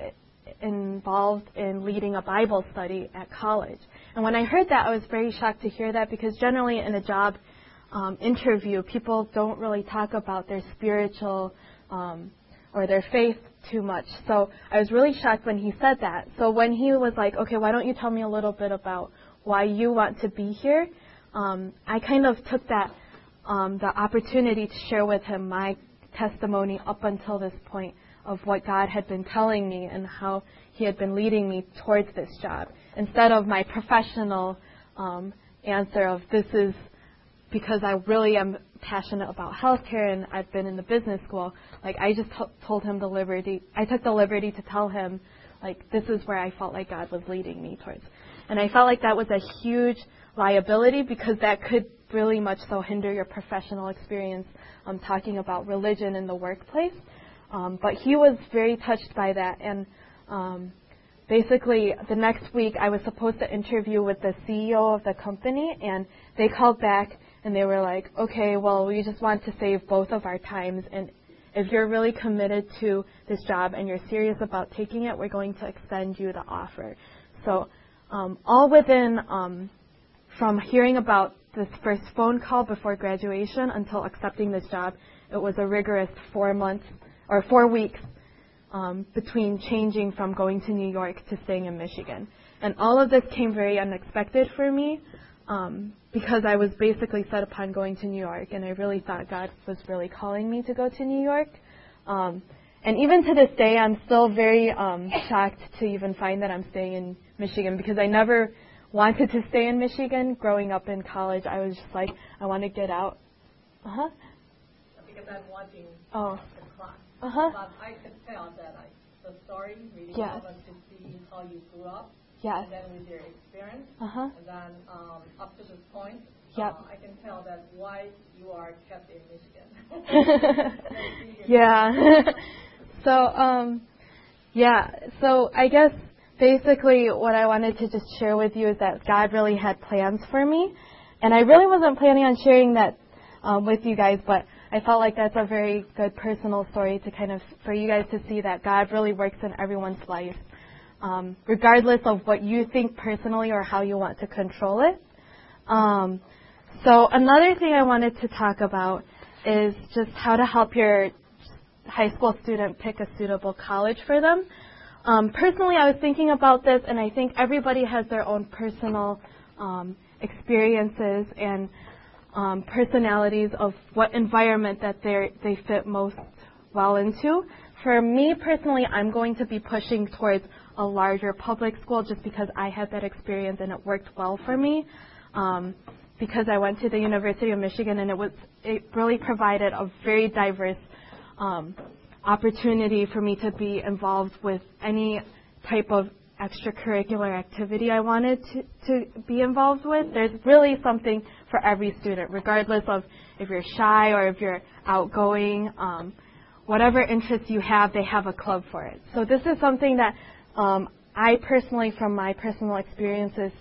involved in leading a Bible study at college. And when I heard that, I was very shocked to hear that, because generally in a job um, interview, people don't really talk about their spiritual um, or their faith too much. So I was really shocked when he said that. So when he was like, okay, why don't you tell me a little bit about why you want to be here, um, I kind of took that um, the opportunity to share with him my testimony up until this point of what God had been telling me and how he had been leading me towards this job, instead of my professional um, answer of, this is because I really am passionate about healthcare and I've been in the business school. Like, I just t- told him the liberty, I took the liberty to tell him, like, this is where I felt like God was leading me towards. And I felt like that was a huge liability, because that could really much so hinder your professional experience um, talking about religion in the workplace. Um, but he was very touched by that, and um, basically the next week I was supposed to interview with the C E O of the company, and they called back and they were like, okay, well, we just want to save both of our times, and if you're really committed to this job and you're serious about taking it, we're going to extend you the offer. So um, all within um, from hearing about this first phone call before graduation until accepting this job. It was a rigorous four months or four weeks um, between changing from going to New York to staying in Michigan. And all of this came very unexpected for me um, because I was basically set upon going to New York, and I really thought God was really calling me to go to New York. Um, and even to this day, I'm still very um, shocked to even find that I'm staying in Michigan because I never wanted to stay in Michigan. Growing up in college, I was just like, I want to get out. Uh-huh. Because I'm watching oh. the class. Uh-huh. But I could tell that I, the story really yes. helped us to see how you grew up. Yes. And then with your experience. Uh-huh. And then um, up to this point, yep. uh, I can tell that why you are kept in Michigan. yeah. so, um, yeah. So I guess basically what I wanted to just share with you is that God really had plans for me. And I really wasn't planning on sharing that um, with you guys, but I felt like that's a very good personal story to kind of, for you guys to see that God really works in everyone's life, um, regardless of what you think personally or how you want to control it. Um, so another thing I wanted to talk about is just how to help your high school student pick a suitable college for them. Um, personally, I was thinking about this, and I think everybody has their own personal um, experiences and um, personalities of what environment that they they fit most well into. For me personally, I'm going to be pushing towards a larger public school just because I had that experience and it worked well for me. Um, because I went to the University of Michigan, and it was it really provided a very diverse um, opportunity for me to be involved with any type of extracurricular activity I wanted to, to be involved with. There's really something for every student, regardless of if you're shy or if you're outgoing. Um, whatever interests you have, they have a club for it. So this is something that um, I personally, from my personal experiences,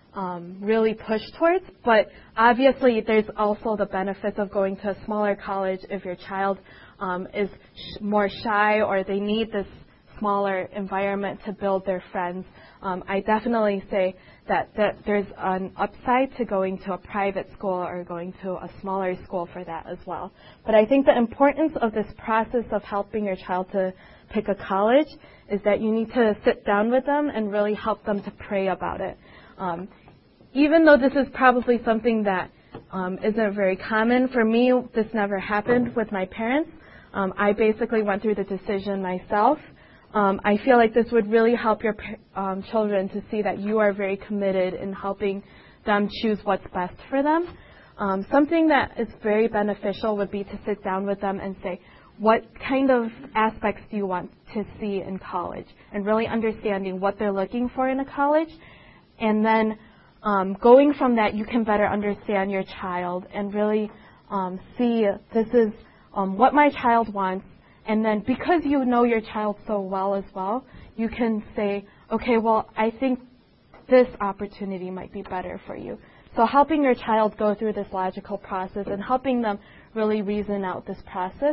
um, really push towards. But obviously, there's also the benefits of going to a smaller college if your child um, is sh- more shy or they need this smaller environment to build their friends. Um, I definitely say that, that there's an upside to going to a private school or going to a smaller school for that as well. But I think the importance of this process of helping your child to pick a college is that you need to sit down with them and really help them to pray about it. Um, even though this is probably something that um, isn't very common, for me, this never happened with my parents. Um, I basically went through the decision myself. Um, I feel like this would really help your um, children to see that you are very committed in helping them choose what's best for them. Um, something that is very beneficial would be to sit down with them and say, what kind of aspects do you want to see in college? And really understanding what they're looking for in a college. And then um, going from that, you can better understand your child and really um, see this is um, what my child wants. And then because you know your child so well as well, you can say, okay, well, I think this opportunity might be better for you. So helping your child go through this logical process and helping them really reason out this process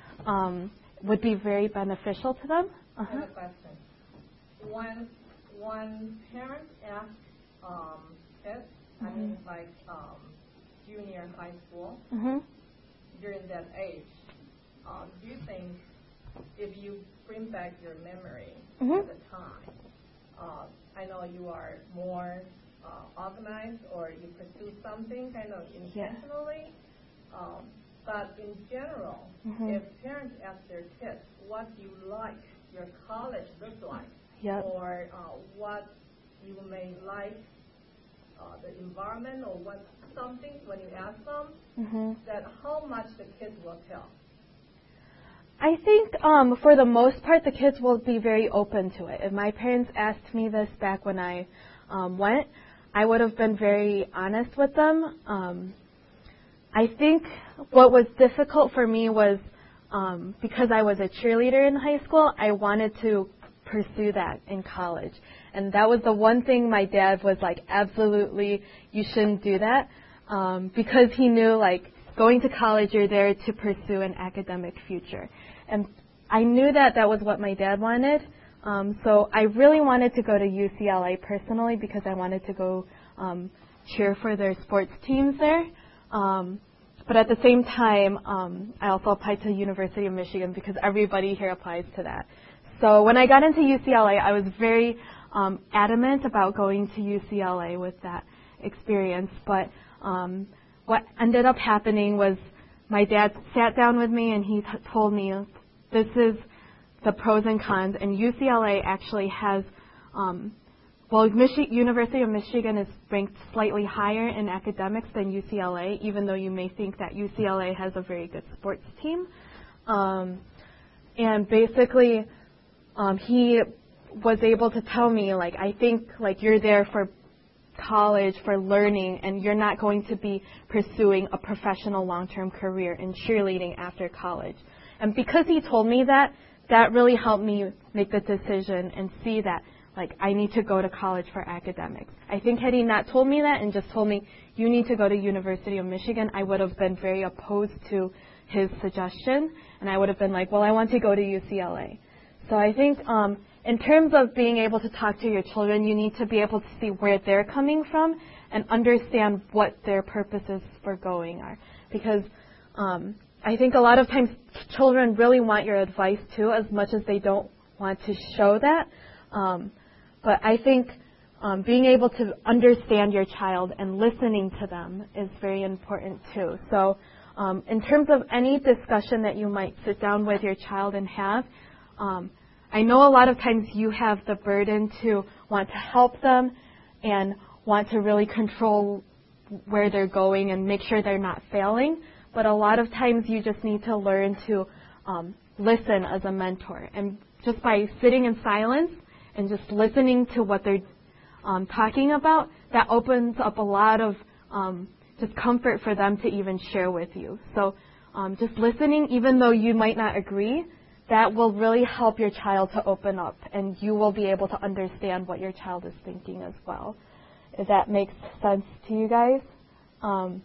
um, would be very beneficial to them. Uh-huh. I have a question. When, when parents ask um, kids, mm-hmm. I mean like um, junior high school, mm-hmm. during that age, Um, do you think if you bring back your memory mm-hmm. at the time, uh, I know you are more uh, organized or you pursue something kind of intentionally, yeah. um, but in general, mm-hmm. if parents ask their kids, what do you like your college look like, yep. or uh, what you may like uh, the environment or what something when you ask them, mm-hmm. that how much the kids will tell? I think um, for the most part, the kids will be very open to it. If my parents asked me this back when I um, went, I would have been very honest with them. Um, I think what was difficult for me was um, because I was a cheerleader in high school, I wanted to pursue that in college. And that was the one thing my dad was like, absolutely, you shouldn't do that, um, because he knew, like, going to college, you're there to pursue an academic future. And I knew that that was what my dad wanted, Um, so I really wanted to go to U C L A personally because I wanted to go um, cheer for their sports teams there. Um, but at the same time, um, I also applied to University of Michigan because everybody here applies to that. So when I got into U C L A, I was very um, adamant about going to U C L A with that experience. But um, what ended up happening was my dad sat down with me and he t- told me, this is the pros and cons. And U C L A actually has, um, well, Michi- University of Michigan is ranked slightly higher in academics than U C L A, even though you may think that U C L A has a very good sports team. Um, and basically, um, he was able to tell me, like, I think, like, you're there for college, for learning, and you're not going to be pursuing a professional long-term career in cheerleading after college. And because he told me that, that really helped me make the decision and see that, like, I need to go to college for academics. I think had he not told me that and just told me, you need to go to University of Michigan, I would have been very opposed to his suggestion, and I would have been like, well, I want to go to U C L A. So I think um, in terms of being able to talk to your children, you need to be able to see where they're coming from and understand what their purposes for going are. Because um, I think a lot of times children really want your advice too, as much as they don't want to show that. Um, but I think um, being able to understand your child and listening to them is very important too. So um, in terms of any discussion that you might sit down with your child and have, um, I know a lot of times you have the burden to want to help them and want to really control where they're going and make sure they're not failing. But a lot of times you just need to learn to um, listen as a mentor. And just by sitting in silence and just listening to what they're um, talking about, that opens up a lot of um, just comfort for them to even share with you. So um, just listening, even though you might not agree, that will really help your child to open up, and you will be able to understand what your child is thinking as well. If that makes sense to you guys. Um,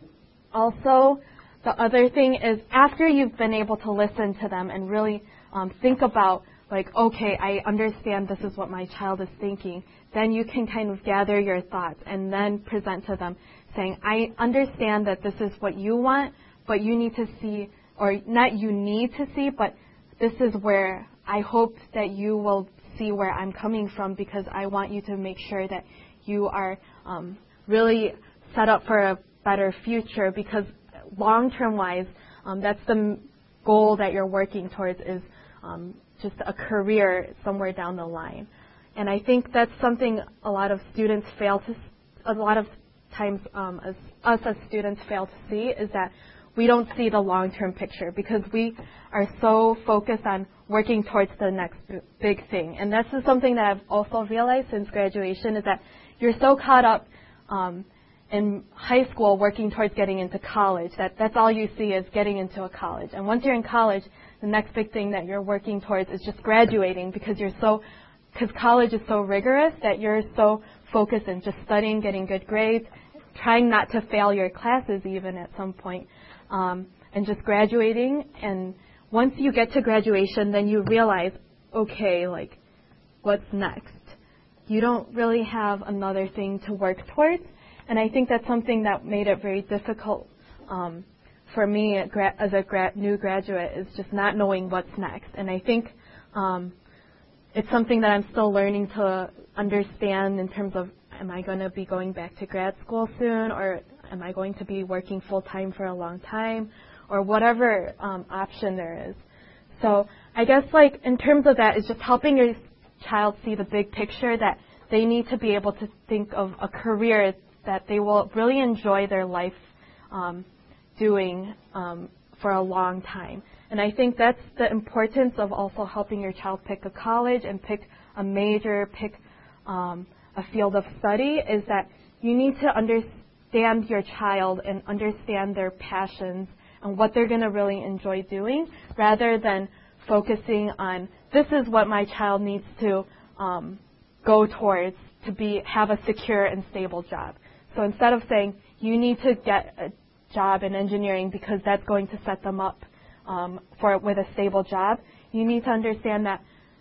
also, the other thing is after you've been able to listen to them and really um, think about, like, okay, I understand this is what my child is thinking, then you can kind of gather your thoughts and then present to them saying, I understand that this is what you want, but you need to see, or not you need to see, but this is where I hope that you will see where I'm coming from, because I want you to make sure that you are um, really set up for a better future, because long-term wise, um, that's the goal that you're working towards, is um, just a career somewhere down the line. And I think that's something a lot of students fail to, a lot of times um, as us as students fail to see, is that we don't see the long-term picture because we are so focused on working towards the next big thing. And this is something that I've also realized since graduation, is that you're so caught up um, in high school working towards getting into college that that's all you see is getting into a college. And once you're in college, the next big thing that you're working towards is just graduating, because you're so, because college is so rigorous that you're so focused in just studying, getting good grades, trying not to fail your classes even at some point. Um, and just graduating. And once you get to graduation, then you realize, okay, like, what's next? You don't really have another thing to work towards. And I think that's something that made it very difficult um, for me at gra- as a gra- new graduate, is just not knowing what's next. And I think um, it's something that I'm still learning to understand in terms of, am I going to be going back to grad school soon, or am I going to be working full-time for a long time, or whatever um, option there is. So I guess, like, in terms of that, is just helping your child see the big picture, that they need to be able to think of a career that they will really enjoy their life um, doing um, for a long time. And I think that's the importance of also helping your child pick a college and pick a major, pick um, a field of study, is that you need to understand understand your child and understand their passions and what they're going to really enjoy doing, rather than focusing on, this is what my child needs to um, go towards to be have a secure and stable job. So instead of saying, you need to get a job in engineering because that's going to set them up um, for with a stable job, you need to understand that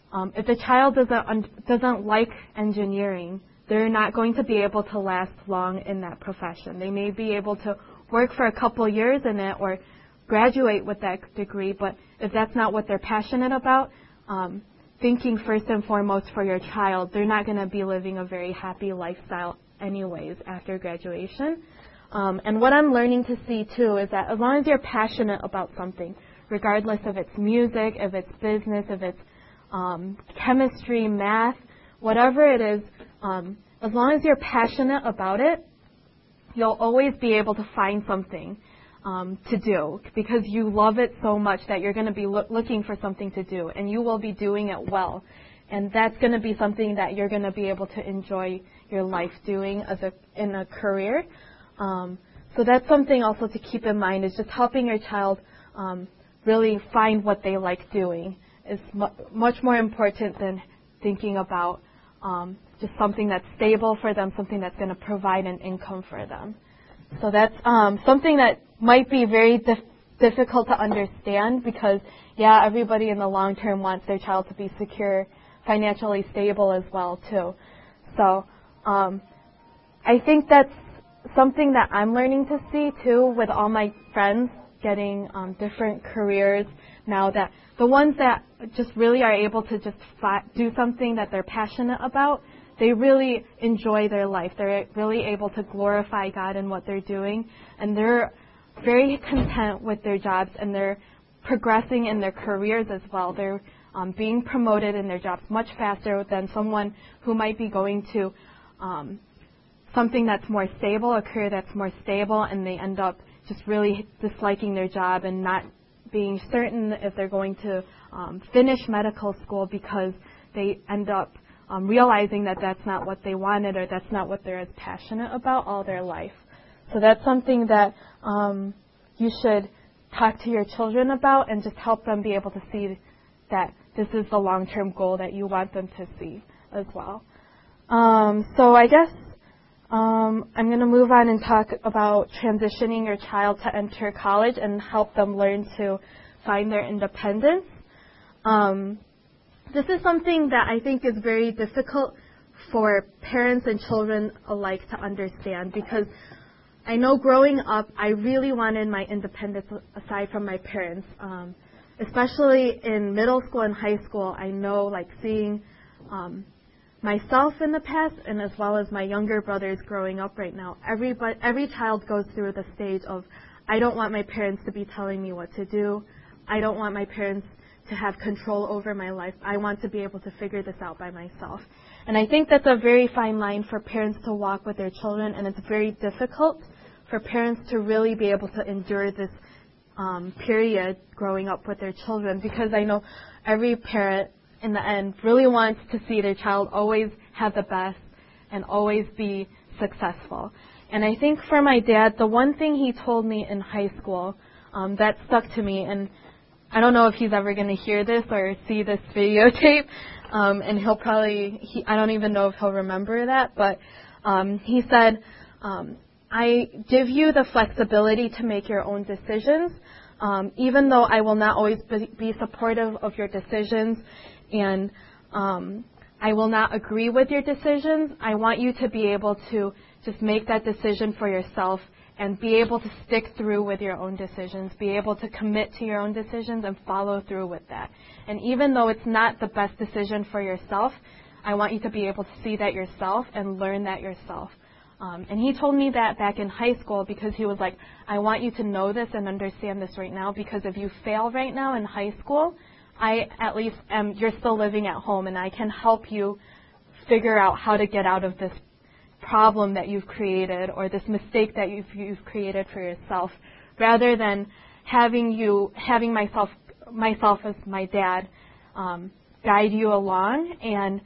Um, if the child doesn't un- doesn't like engineering, they're not going to be able to last long in that profession. They may be able to work for a couple years in it or graduate with that degree, but if that's not what they're passionate about, um, thinking first and foremost for your child, they're not going to be living a very happy lifestyle anyways after graduation. Um, and what I'm learning to see too is that as long as you're passionate about something, regardless if it's music, if it's business, if it's um, chemistry, math, whatever it is, um, as long as you're passionate about it, you'll always be able to find something um, to do because you love it so much that you're going to be lo- looking for something to do, and you will be doing it well. And that's going to be something that you're going to be able to enjoy your life doing as a in a career. Um, so that's something also to keep in mind is just helping your child um, really find what they like doing is mu- much more important than thinking about um, just something that's stable for them, something that's going to provide an income for them. So that's um, something that might be very dif- difficult to understand because, yeah, everybody in the long term wants their child to be secure, financially stable as well, too. So um, I think that's something that I'm learning to see, too, with all my friends getting um, different careers now, that the ones that just really are able to just fi- do something that they're passionate about, they really enjoy their life. They're really able to glorify God in what they're doing, and they're very content with their jobs, and they're progressing in their careers as well. They're um, being promoted in their jobs much faster than someone who might be going to um, something that's more stable, a career that's more stable, and they end up just really disliking their job and not being certain if they're going to um, finish medical school because they end up um, realizing that that's not what they wanted or that's not what they're as passionate about all their life. So that's something that um, you should talk to your children about and just help them be able to see that this is the long-term goal that you want them to see as well. Um, so I guess um, I'm going to move on and talk about transitioning your child to enter college and help them learn to find their independence. Um, this is something that I think is very difficult for parents and children alike to understand because I know growing up, I really wanted my independence aside from my parents. Um, especially in middle school and high school, I know like seeing um, myself in the past and as well as my younger brothers growing up right now. Every, every child goes through the stage of, I don't want my parents to be telling me what to do. I don't want my parents to have control over my life. I want to be able to figure this out by myself. And I think that's a very fine line for parents to walk with their children, and it's very difficult for parents to really be able to endure this um, period growing up with their children, because I know every parent in the end really wants to see their child always have the best and always be successful. And I think for my dad, the one thing he told me in high school um, that stuck to me, and I don't know if he's ever going to hear this or see this videotape, um, and he'll probably, he, I don't even know if he'll remember that, but um, he said, um, I give you the flexibility to make your own decisions, um, even though I will not always be, be supportive of your decisions, and um, I will not agree with your decisions. I want you to be able to just make that decision for yourself and be able to stick through with your own decisions, be able to commit to your own decisions and follow through with that. And even though it's not the best decision for yourself, I want you to be able to see that yourself and learn that yourself. Um, and he told me that back in high school because he was like, I want you to know this and understand this right now, because if you fail right now in high school, I at least am, you're still living at home, and I can help you figure out how to get out of this problem that you've created or this mistake that you've, you've created for yourself, rather than having you, having myself, myself as my dad, um, guide you along and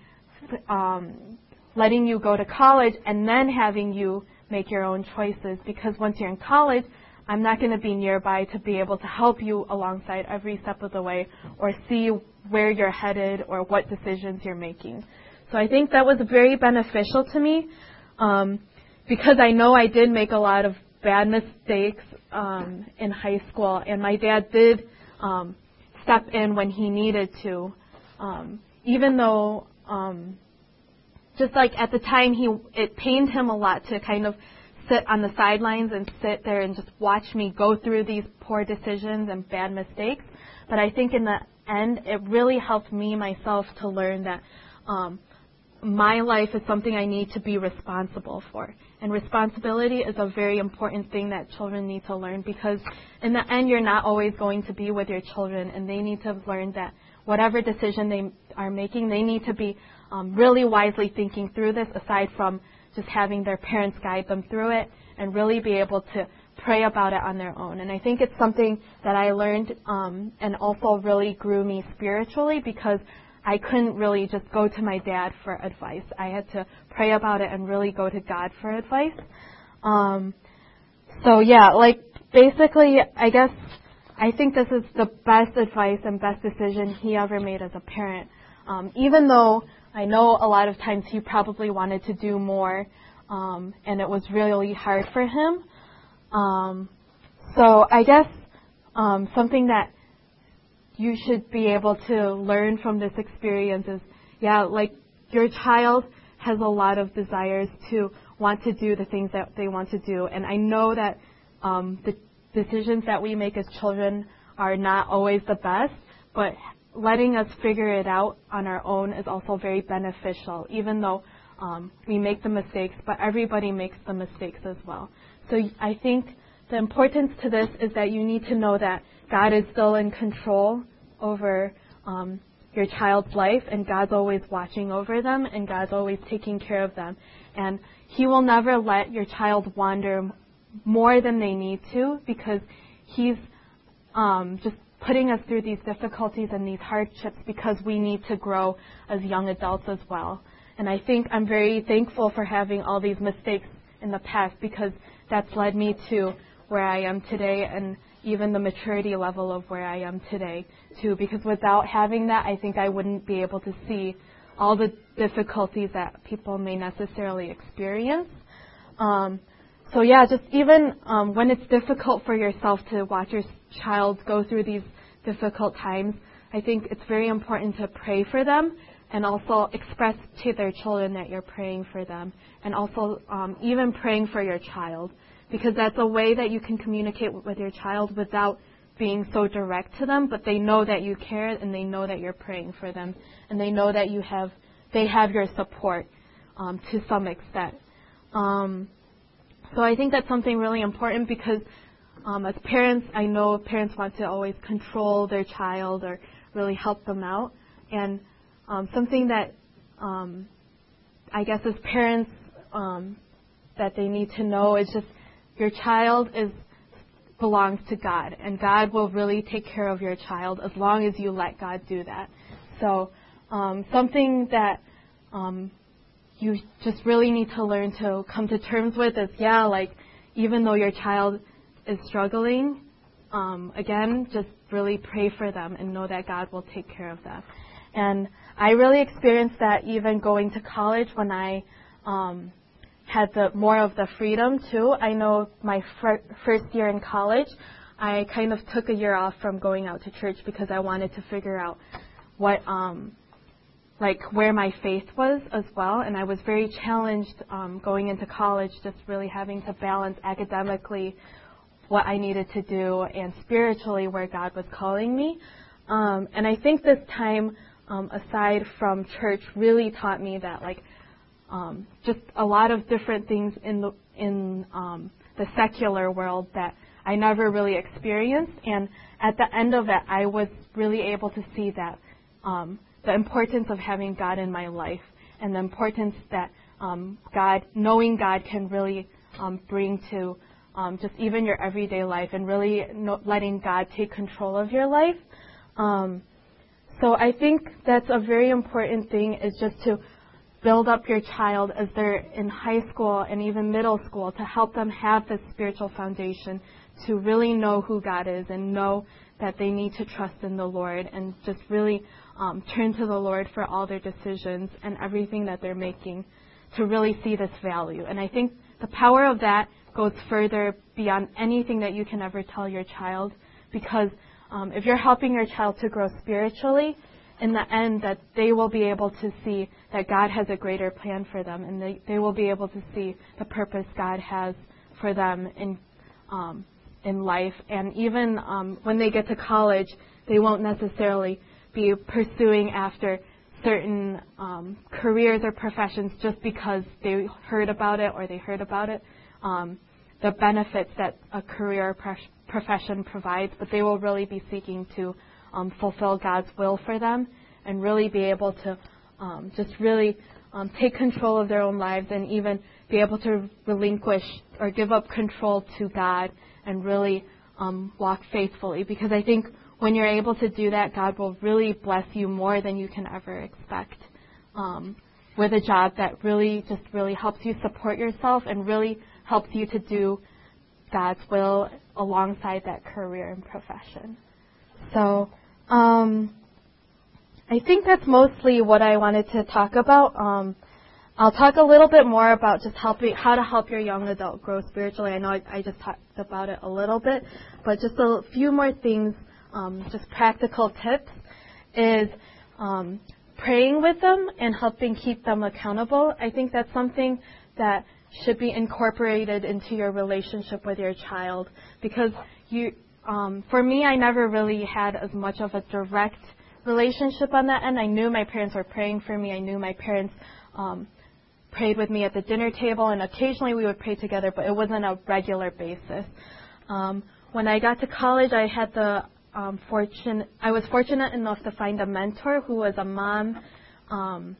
um, letting you go to college and then having you make your own choices. Because once you're in college, I'm not going to be nearby to be able to help you alongside every step of the way or see where you're headed or what decisions you're making. So I think that was very beneficial to me. Um, because I know I did make a lot of bad mistakes um, in high school, and my dad did um, step in when he needed to. Um, even though, um, just like at the time, he it pained him a lot to kind of sit on the sidelines and sit there and just watch me go through these poor decisions and bad mistakes. But I think in the end, it really helped me myself to learn that um, my life is something I need to be responsible for. And responsibility is a very important thing that children need to learn, because in the end, you're not always going to be with your children, and they need to learn that whatever decision they are making, they need to be um, really wisely thinking through this, aside from just having their parents guide them through it, and really be able to pray about it on their own. And I think it's something that I learned um, and also really grew me spiritually, because I couldn't really just go to my dad for advice. I had to pray about it and really go to God for advice. Um, so yeah, like basically, I guess I think this is the best advice and best decision he ever made as a parent. Um, even though I know a lot of times he probably wanted to do more, um, and it was really hard for him. Um, so I guess um, something that you should be able to learn from this experience is, yeah, like your child has a lot of desires to want to do the things that they want to do. And I know that um, the decisions that we make as children are not always the best, but letting us figure it out on our own is also very beneficial, even though um, we make the mistakes, but everybody makes the mistakes as well. So I think the importance to this is that you need to know that God is still in control over um, your child's life, and God's always watching over them, and God's always taking care of them. And He will never let your child wander more than they need to, because He's um, just putting us through these difficulties and these hardships because we need to grow as young adults as well. And I think I'm very thankful for having all these mistakes in the past, because that's led me to where I am today, and even the maturity level of where I am today too, because without having that, I think I wouldn't be able to see all the difficulties that people may necessarily experience. Um, so yeah, just even um, when it's difficult for yourself to watch your child go through these difficult times, I think it's very important to pray for them, and also express to their children that you're praying for them, and also um, even praying for your child, because that's a way that you can communicate with your child without being so direct to them, but they know that you care, and they know that you're praying for them, and they know that you have, they have your support um, to some extent. Um, so I think that's something really important, because um, as parents, I know parents want to always control their child or really help them out, and um, something that um, I guess as parents um, that they need to know is just your child is belongs to God, and God will really take care of your child as long as you let God do that. So um, something that um, you just really need to learn to come to terms with is, yeah, like even though your child is struggling, um, again, just really pray for them and know that God will take care of them. And I really experienced that even going to college when I um, had the more of the freedom too. I know my fir- first year in college, I kind of took a year off from going out to church because I wanted to figure out what, um, like where my faith was as well. And I was very challenged um, going into college, just really having to balance academically what I needed to do and spiritually where God was calling me. Um, and I think this time, um, aside from church, really taught me that like um, just a lot of different things in the in um, the secular world that I never really experienced. And at the end of it, I was really able to see that um, the importance of having God in my life, and the importance that um, God, knowing God, can really um, bring to um, just even your everyday life, and really no, letting God take control of your life. Um, so I think that's a very important thing, is just to build up your child as they're in high school and even middle school, to help them have this spiritual foundation, to really know who God is and know that they need to trust in the Lord, and just really um, turn to the Lord for all their decisions and everything that they're making, to really see this value. And I think the power of that goes further beyond anything that you can ever tell your child, because um, if you're helping your child to grow spiritually, in the end that they will be able to see that God has a greater plan for them, and they, they will be able to see the purpose God has for them in um, in life. And even um, when they get to college, they won't necessarily be pursuing after certain um, careers or professions just because they heard about it or they heard about it, um, the benefits that a career or pre- profession provides, but they will really be seeking to um, fulfill God's will for them and really be able to um, just really um, take control of their own lives and even be able to relinquish or give up control to God and really um, walk faithfully. Because I think when you're able to do that, God will really bless you more than you can ever expect um, with a job that really just really helps you support yourself and really helps you to do God's will alongside that career and profession. So um, I think that's mostly what I wanted to talk about. Um, I'll talk a little bit more about just helping how to help your young adult grow spiritually. I know I, I just talked about it a little bit, but just a few more things, um, just practical tips, is um, praying with them and helping keep them accountable. I think that's something that should be incorporated into your relationship with your child, because you, um, for me, I never really had as much of a direct relationship on that end. I knew my parents were praying for me. I knew my parents um, prayed with me at the dinner table, and occasionally we would pray together, but it wasn't a regular basis. Um, when I got to college, I had the um, fortune, I was fortunate enough to find a mentor who was a mom um,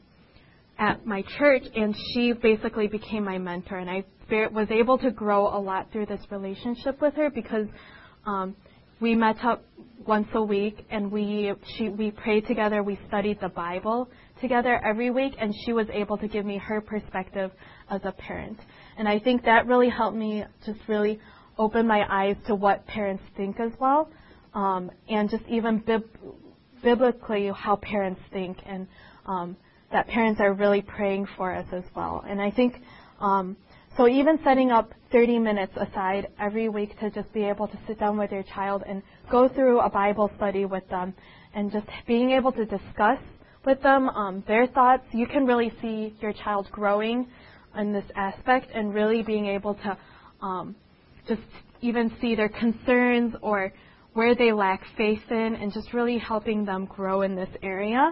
at my church, and she basically became my mentor, and I was able to grow a lot through this relationship with her because um, we met up once a week, and we she we prayed together. We studied the Bible together every week, and she was able to give me her perspective as a parent. And I think that really helped me just really open my eyes to what parents think as well, um, and just even bib- biblically how parents think, and um, that parents are really praying for us as well. And I think um, so even setting up thirty minutes aside every week to just be able to sit down with your child and go through a Bible study with them and just being able to discuss with them um, their thoughts, you can really see your child growing in this aspect and really being able to um, just even see their concerns or where they lack faith in, and just really helping them grow in this area.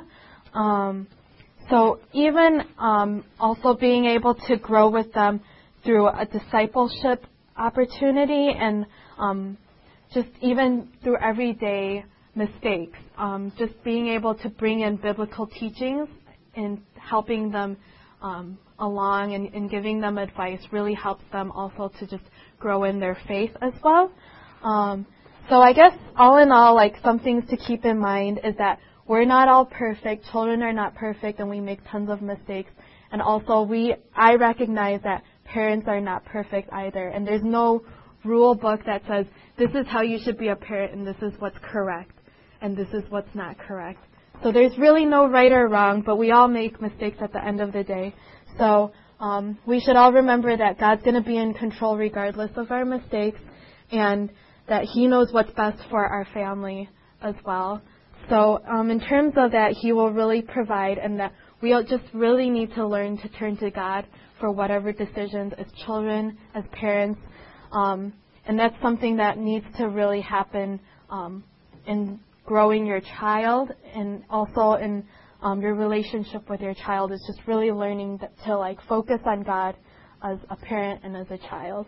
Um, so even um, also being able to grow with them through a discipleship opportunity, and um, just even through everyday mistakes. Um, just being able to bring in biblical teachings and helping them um, along and, and giving them advice really helps them also to just grow in their faith as well. Um, so I guess all in all, like some things to keep in mind is that we're not all perfect. Children are not perfect, and we make tons of mistakes. And also, we I recognize that parents are not perfect either. And there's no rule book that says this is how you should be a parent and this is what's correct and this is what's not correct. So there's really no right or wrong, but we all make mistakes at the end of the day. So um, we should all remember that God's going to be in control regardless of our mistakes, and that He knows what's best for our family as well. So um, in terms of that, He will really provide, and that we just really need to learn to turn to God for whatever decisions as children, as parents. Um, and that's something that needs to really happen um, in growing your child, and also in um, your relationship with your child is just really learning that, to like focus on God as a parent and as a child.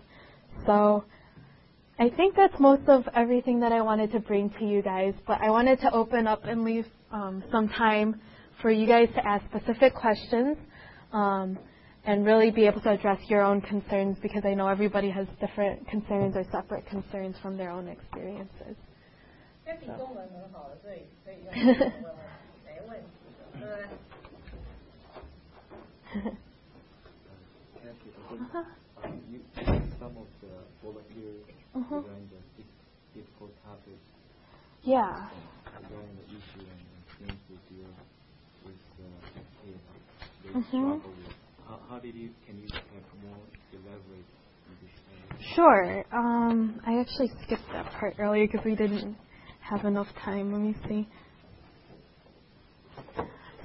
So I think that's most of everything that I wanted to bring to you guys, but I wanted to open up and leave um, some time for you guys to ask specific questions um, and really be able to address your own concerns, because I know everybody has different concerns or separate concerns from their own experiences. So. Uh-huh. Um, you, some of the volunteers uh-huh. regarding the difficult topics. Yeah. Regarding the issue and, and things with your with the kids they mm-hmm. struggle with. How, how did you? Can you have more elaborate in this area? Sure. Um, I actually skipped that part earlier because we didn't have enough time. Let me see.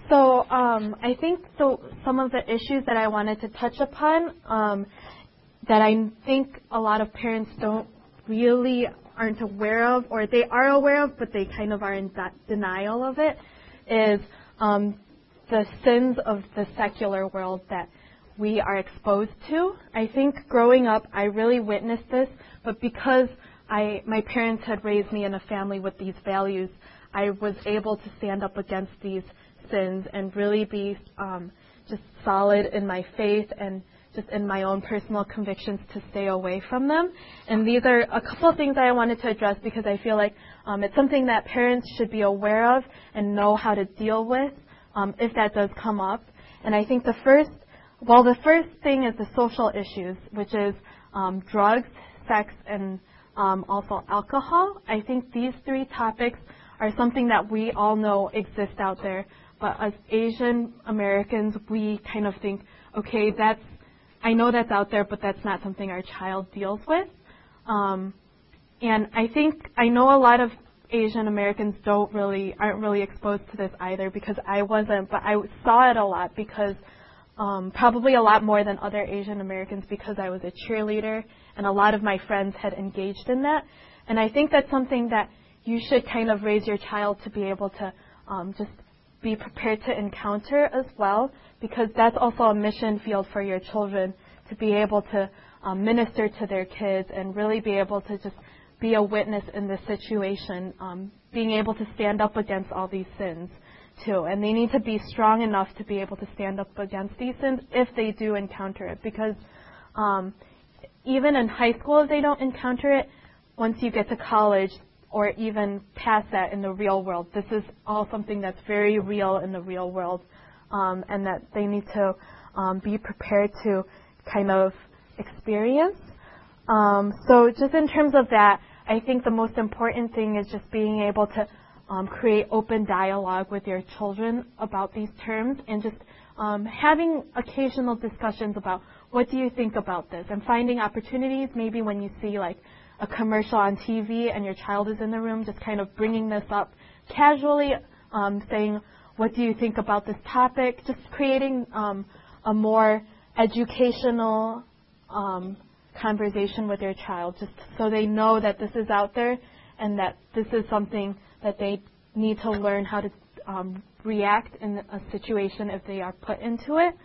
So um, I think the, some of the issues that I wanted to touch upon um, that I think a lot of parents don't really aren't aware of, or they are aware of, but they kind of are in de- denial of it, is um, the sins of the secular world that we are exposed to. I think growing up, I really witnessed this, but because I, my parents had raised me in a family with these values, I was able to stand up against these sins and really be um, just solid in my faith and just in my own personal convictions to stay away from them. And these are a couple of things that I wanted to address because I feel like um, it's something that parents should be aware of and know how to deal with um, if that does come up. And I think the first, well, the first thing is the social issues, which is um, drugs, sex, and um, also alcohol. I think these three topics are something that we all know exist out there. But as Asian Americans, we kind of think, okay, that's, I know that's out there, but that's not something our child deals with. Um, and I think, I know a lot of Asian Americans don't really, aren't really exposed to this either because I wasn't, but I saw it a lot because, um, probably a lot more than other Asian Americans because I was a cheerleader and a lot of my friends had engaged in that. And I think that's something that you should kind of raise your child to be able to um, just be prepared to encounter as well, because that's also a mission field for your children to be able to um, minister to their kids and really be able to just be a witness in this situation, um, being able to stand up against all these sins too. And they need to be strong enough to be able to stand up against these sins if they do encounter it, because um, even in high school if they don't encounter it, once you get to college, or even past that in the real world. This is all something that's very real in the real world, um, and that they need to um, be prepared to kind of experience. Um, so just in terms of that, I think the most important thing is just being able to um, create open dialogue with your children about these terms and just um, having occasional discussions about what do you think about this, and finding opportunities maybe when you see like a commercial on T V and your child is in the room, just kind of bringing this up casually, um, saying, what do you think about this topic? Just creating um, a more educational um, conversation with your child, just so they know that this is out there and that this is something that they need to learn how to um, react in a situation if they are put into it.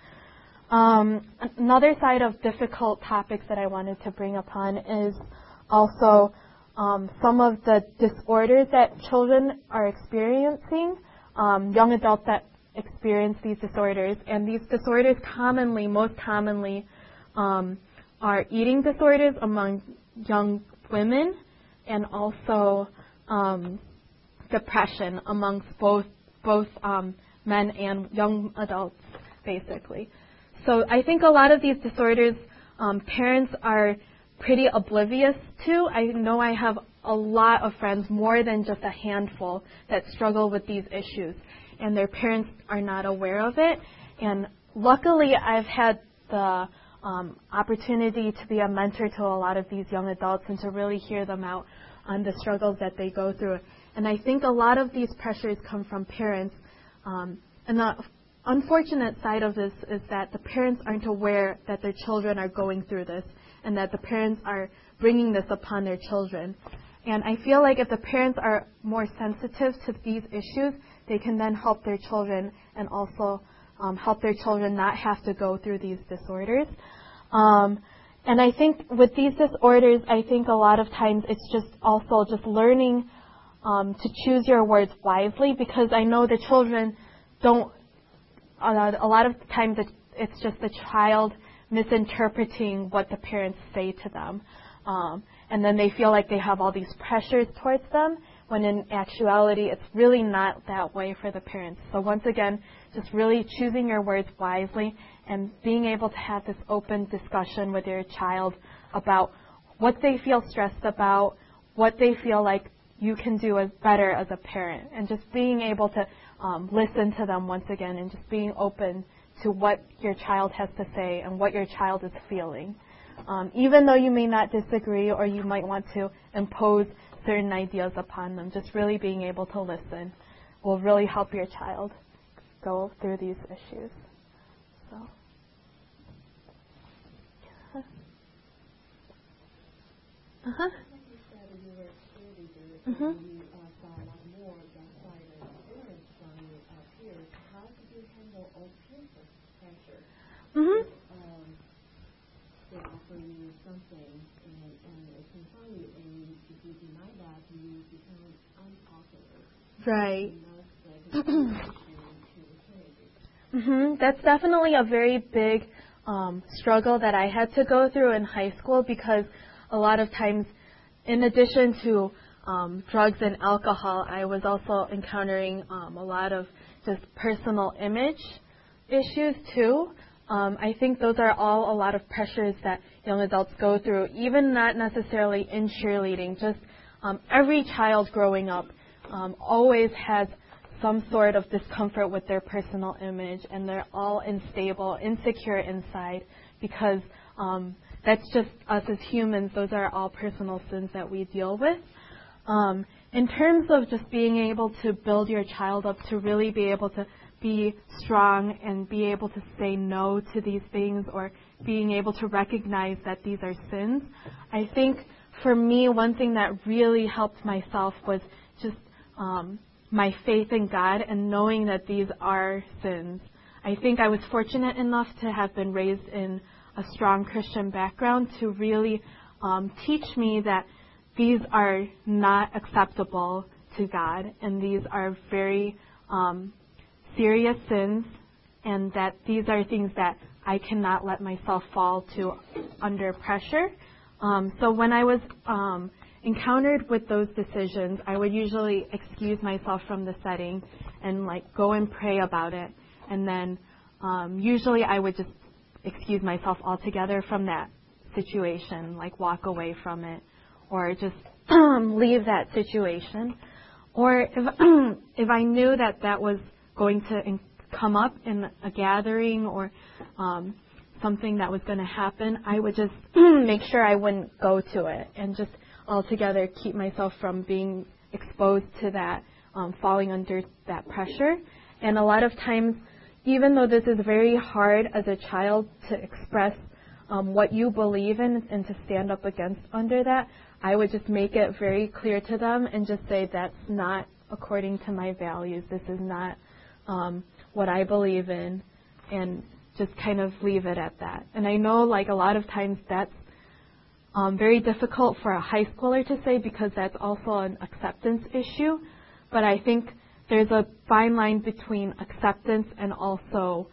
Um, another side of difficult topics that I wanted to bring upon is also um, some of the disorders that children are experiencing, um, young adults that experience these disorders. And these disorders commonly, most commonly, um, are eating disorders among young women and also um, depression amongst both, both um, men and young adults, basically. So I think a lot of these disorders, um, parents are pretty oblivious to. I know I have a lot of friends, more than just a handful, that struggle with these issues, and their parents are not aware of it. And luckily, I've had the um, opportunity to be a mentor to a lot of these young adults and to really hear them out on the struggles that they go through. And I think a lot of these pressures come from parents. Um, and the unfortunate side of this is that the parents aren't aware that their children are going through this, and that the parents are bringing this upon their children. And I feel like if the parents are more sensitive to these issues, they can then help their children and also um, help their children not have to go through these disorders. Um, and I think with these disorders, I think a lot of times it's just also just learning um, to choose your words wisely, because I know the children don't, uh, a lot of times it's, it's just the child misinterpreting what the parents say to them. Um, and then they feel like they have all these pressures towards them, when in actuality it's really not that way for the parents. So once again, just really choosing your words wisely and being able to have this open discussion with your child about what they feel stressed about, what they feel like you can do as better as a parent, and just being able to um, listen to them once again and just being open to what your child has to say and what your child is feeling. Um, even though you may not disagree or you might want to impose certain ideas upon them, just really being able to listen will really help your child. go through these issues. So. Uh huh. Mhm. Mhm. Um, they offer you something, and, and it's in front of you, and if you deny that, you become unpopular. Right. And that's like a to eternity. Mhm. That's definitely a very big um, struggle that I had to go through in high school, because a lot of times, in addition to um, drugs and alcohol, I was also encountering um, a lot of just personal image issues too. Um, I think those are all a lot of pressures that young adults go through, even not necessarily in cheerleading. Just um, every child growing up um, always has some sort of discomfort with their personal image, and they're all unstable, insecure inside, because um, that's just us as humans. Those are all personal sins that we deal with. Um, in terms of just being able to build your child up to really be able to be strong and be able to say no to these things, or being able to recognize that these are sins, I think for me, one thing that really helped myself was just um, my faith in God and knowing that these are sins. I think I was fortunate enough to have been raised in a strong Christian background to really um, teach me that these are not acceptable to God, and these are very um, serious sins, and that these are things that I cannot let myself fall to under pressure. Um, so when I was um, encountered with those decisions, I would usually excuse myself from the setting and like go and pray about it, and then um, usually I would just excuse myself altogether from that situation, like walk away from it, or just leave that situation. Or if if I knew that that was going to in- come up in a gathering or um, something that was going to happen, I would just make sure I wouldn't go to it and just altogether keep myself from being exposed to that, um, falling under that pressure. And a lot of times, even though this is very hard as a child to express um, what you believe in and to stand up against under that, I would just make it very clear to them and just say, that's not according to my values. This is not um, what I believe in, and just kind of leave it at that. And I know like a lot of times that's um, very difficult for a high schooler to say, because that's also an acceptance issue. But I think there's a fine line between acceptance and also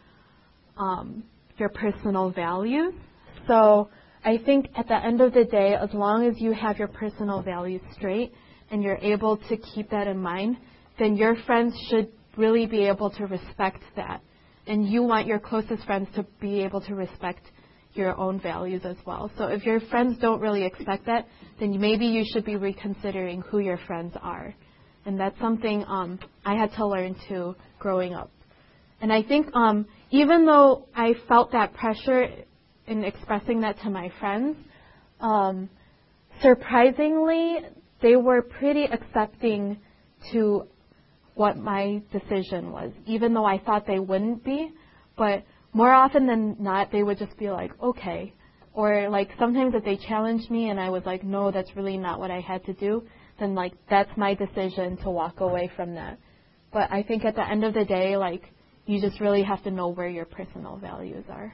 um, your personal values. So I think at the end of the day, as long as you have your personal values straight and you're able to keep that in mind, then your friends should really be able to respect that. And you want your closest friends to be able to respect your own values as well. So if your friends don't really expect that, then maybe you should be reconsidering who your friends are. And that's something um, I had to learn too growing up. And I think um, even though I felt that pressure in expressing that to my friends, um, surprisingly, they were pretty accepting to what my decision was, even though I thought they wouldn't be. But more often than not, they would just be like, okay. Or like sometimes if they challenged me and I was like, no, that's really not what I had to do, then like that's my decision to walk away from that. But I think at the end of the day, like you just really have to know where your personal values are.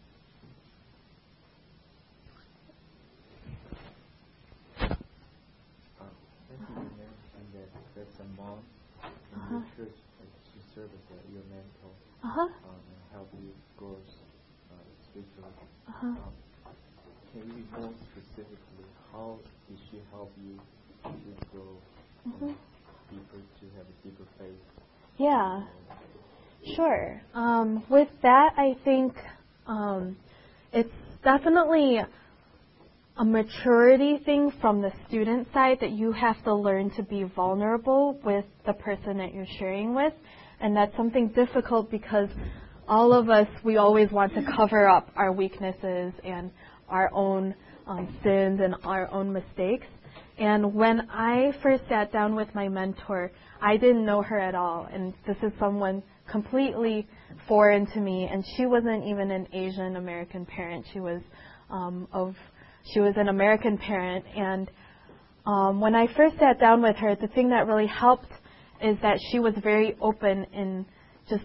Uh-huh. Church, like, she serves as your mentor, uh-huh. um, and help you grow uh, spiritually. Uh-huh. Um, can you be more specifically, how did she help you to grow mm-hmm. um, deeper, to have a deeper faith? Yeah, sure. Um, with that, I think um, it's definitely a maturity thing from the student side, that you have to learn to be vulnerable with the person that you're sharing with. And that's something difficult because all of us, we always want to cover up our weaknesses and our own um, sins and our own mistakes. And when I first sat down with my mentor, I didn't know her at all. And this is someone completely foreign to me, and she wasn't even an Asian American parent. She was um, of she was an American parent, and um, when I first sat down with her, the thing that really helped is that she was very open in just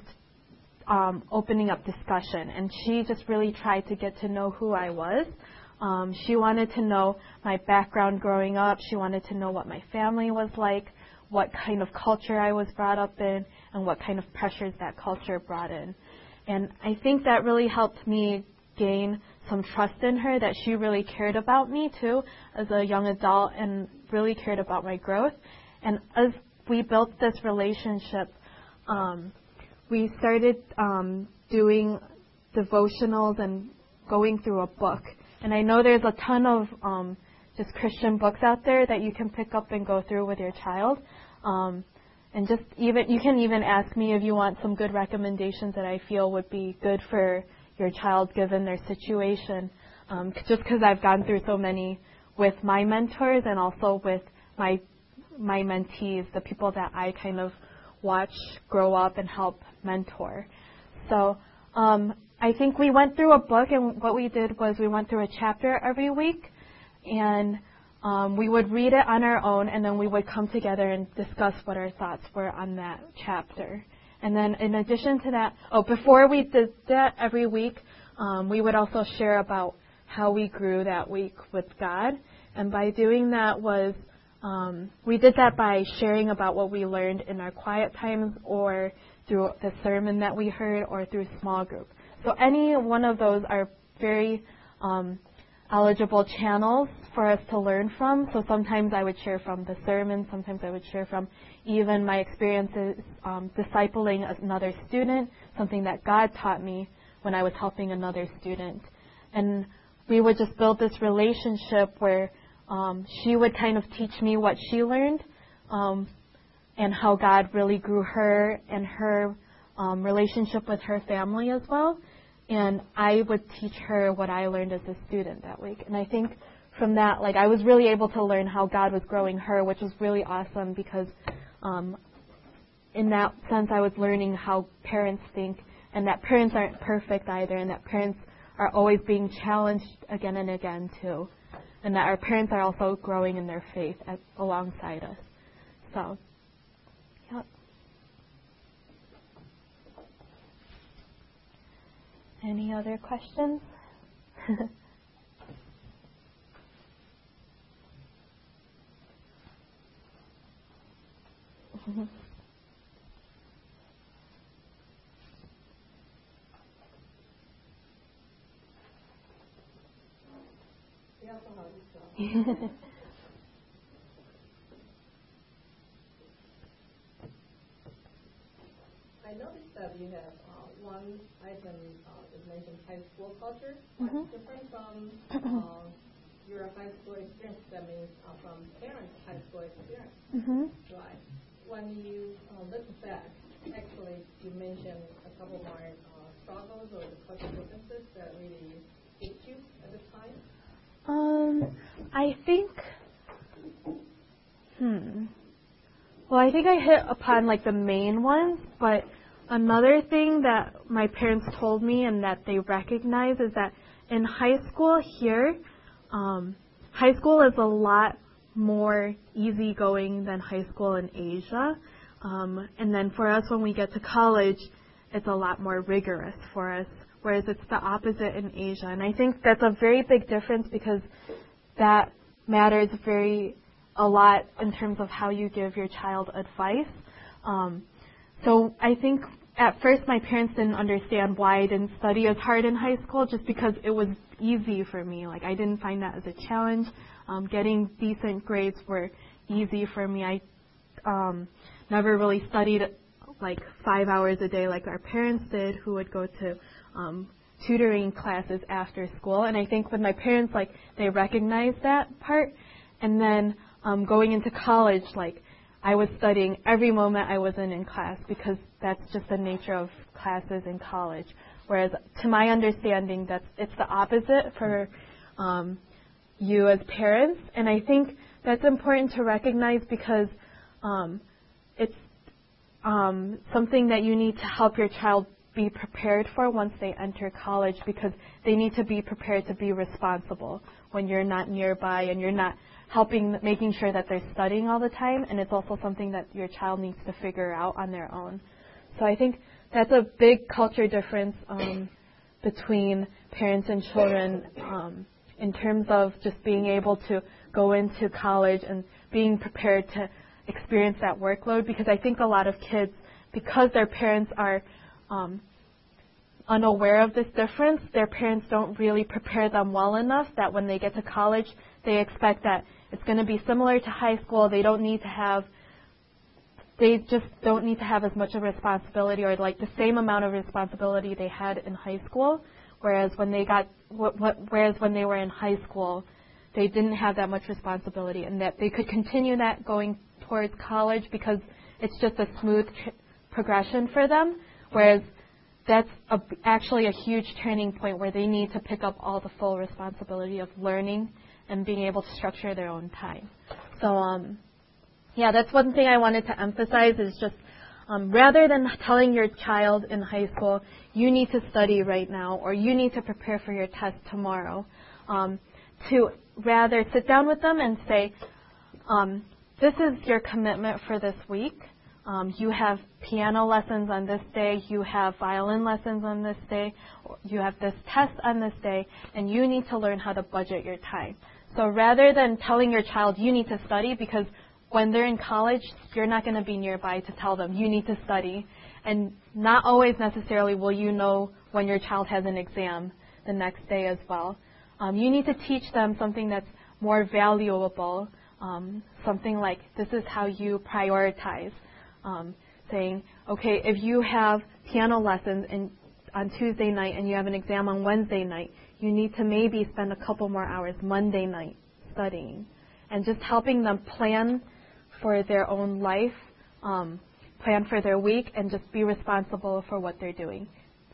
um, opening up discussion, and she just really tried to get to know who I was. Um, she wanted to know my background growing up. She wanted to know what my family was like, what kind of culture I was brought up in, and what kind of pressures that culture brought in. And I think that really helped me gain some trust in her, that she really cared about me too as a young adult and really cared about my growth. And as we built this relationship, um, we started um, doing devotionals and going through a book. And I know there's a ton of um, just Christian books out there that you can pick up and go through with your child. Um, and just even you can even ask me if you want some good recommendations that I feel would be good for your child given their situation. Um, just because I've gone through so many with my mentors and also with my my mentees, the people that I kind of watch grow up and help mentor. So um, I think we went through a book, and what we did was we went through a chapter every week, and um, we would read it on our own, and then we would come together and discuss what our thoughts were on that chapter. And then in addition to that, oh, before we did that every week, um, we would also share about how we grew that week with God. And by doing that was, um, we did that by sharing about what we learned in our quiet times or through the sermon that we heard or through small group. So any one of those are very um, eligible channels for us to learn from. So sometimes I would share from the sermon, sometimes I would share from even my experiences um, discipling another student, something that God taught me when I was helping another student. And we would just build this relationship where um, she would kind of teach me what she learned um, and how God really grew her and her um, relationship with her family as well. And I would teach her what I learned as a student that week. And I think from that, like, I was really able to learn how God was growing her, which was really awesome because um, in that sense I was learning how parents think, and that parents aren't perfect either, and that parents are always being challenged again and again too, and that our parents are also growing in their faith at, alongside us. So, yep. Any other questions? I noticed that you have uh, one item uh, that mentioned high school culture. Mm-hmm. What's different from uh, your high school experience? That means uh, from parents' high school experience. Mm-hmm. Right. When you uh, look back, actually, you mentioned a couple more uh, struggles or the cultural differences that really hit you at the time. Um, I think. Hmm. Well, I think I hit upon like the main ones, but another thing that my parents told me and that they recognize is that in high school here, um, high school is a lot more easygoing than high school in Asia. Um, and then for us, when we get to college, it's a lot more rigorous for us, whereas it's the opposite in Asia. And I think that's a very big difference because that matters very a lot in terms of how you give your child advice. Um, so I think at first my parents didn't understand why I didn't study as hard in high school, just because it was easy for me. Like, I didn't find that as a challenge. Um, getting decent grades were easy for me. I um, never really studied like five hours a day like our parents did, who would go to um, tutoring classes after school. And I think with my parents, like, they recognized that part. And then um, going into college, like, I was studying every moment I wasn't in class because that's just the nature of classes in college. Whereas, to my understanding, that's it's the opposite for um, you as parents. And I think that's important to recognize because um, it's um, something that you need to help your child be prepared for once they enter college, because they need to be prepared to be responsible when you're not nearby and you're not helping, making sure that they're studying all the time. And it's also something that your child needs to figure out on their own. So I think that's a big culture difference um, between parents and children um, in terms of just being able to go into college and being prepared to experience that workload. Because I think a lot of kids, because their parents are um, unaware of this difference, their parents don't really prepare them well enough that when they get to college, they expect that it's going to be similar to high school. They don't need to have They just don't need to have as much of a responsibility, or like the same amount of responsibility they had in high school. Whereas when they got, what, what, whereas when they were in high school, they didn't have that much responsibility, and that they could continue that going towards college because it's just a smooth tr- progression for them. Whereas that's a, actually a huge turning point where they need to pick up all the full responsibility of learning and being able to structure their own time. So, um. Yeah, that's one thing I wanted to emphasize is just um, rather than telling your child in high school, you need to study right now or you need to prepare for your test tomorrow, um, to rather sit down with them and say, um, this is your commitment for this week. Um, you have piano lessons on this day, you have violin lessons on this day, you have this test on this day, and you need to learn how to budget your time. So rather than telling your child you need to study, because when they're in college, you're not going to be nearby to tell them you need to study. And not always necessarily will you know when your child has an exam the next day as well. Um, you need to teach them something that's more valuable, um, something like this is how you prioritize. Um, saying, okay, if you have piano lessons in, on Tuesday night and you have an exam on Wednesday night, you need to maybe spend a couple more hours Monday night studying. And just helping them plan for their own life, um, plan for their week, and just be responsible for what they're doing.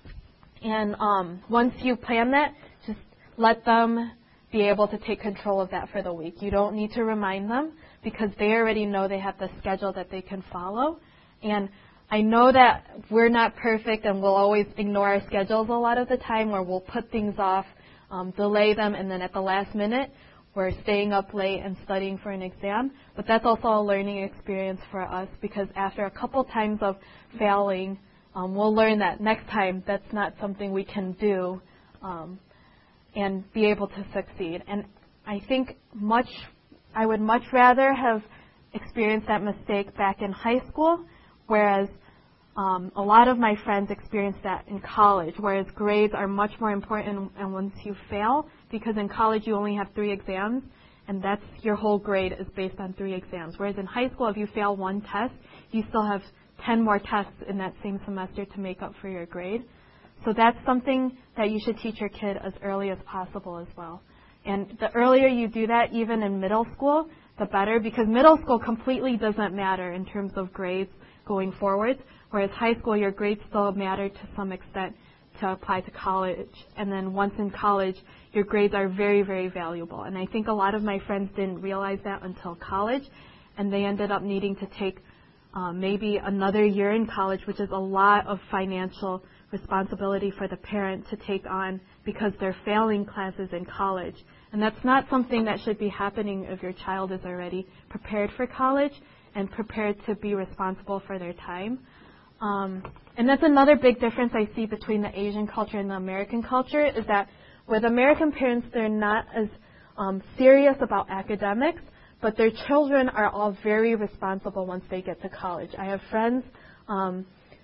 And um, once you plan that, just let them be able to take control of that for the week. You don't need to remind them because they already know they have the schedule that they can follow. And I know that we're not perfect and we'll always ignore our schedules a lot of the time, or we'll put things off, um, delay them, and then at the last minute, we're staying up late and studying for an exam. But that's also a learning experience for us because after a couple times of failing, um, we'll learn that next time that's not something we can do um, and be able to succeed. And I think much, I would much rather have experienced that mistake back in high school, whereas um, a lot of my friends experienced that in college, whereas grades are much more important and once you fail, because in college you only have three exams, and that's your whole grade is based on three exams. Whereas in high school, if you fail one test, you still have ten more tests in that same semester to make up for your grade. So that's something that you should teach your kid as early as possible as well. And the earlier you do that, even in middle school, the better, because middle school completely doesn't matter in terms of grades going forward, whereas high school, your grades still matter to some extent to apply to college. And then once in college, your grades are very, very valuable. And I think a lot of my friends didn't realize that until college, and they ended up needing to take um, maybe another year in college, which is a lot of financial responsibility for the parent to take on because they're failing classes in college. And that's not something that should be happening if your child is already prepared for college and prepared to be responsible for their time. Um, and that's another big difference I see between the Asian culture and the American culture, is that with American parents, they're not as um, serious about academics, but their children are all very responsible once they get to college. I have friends um,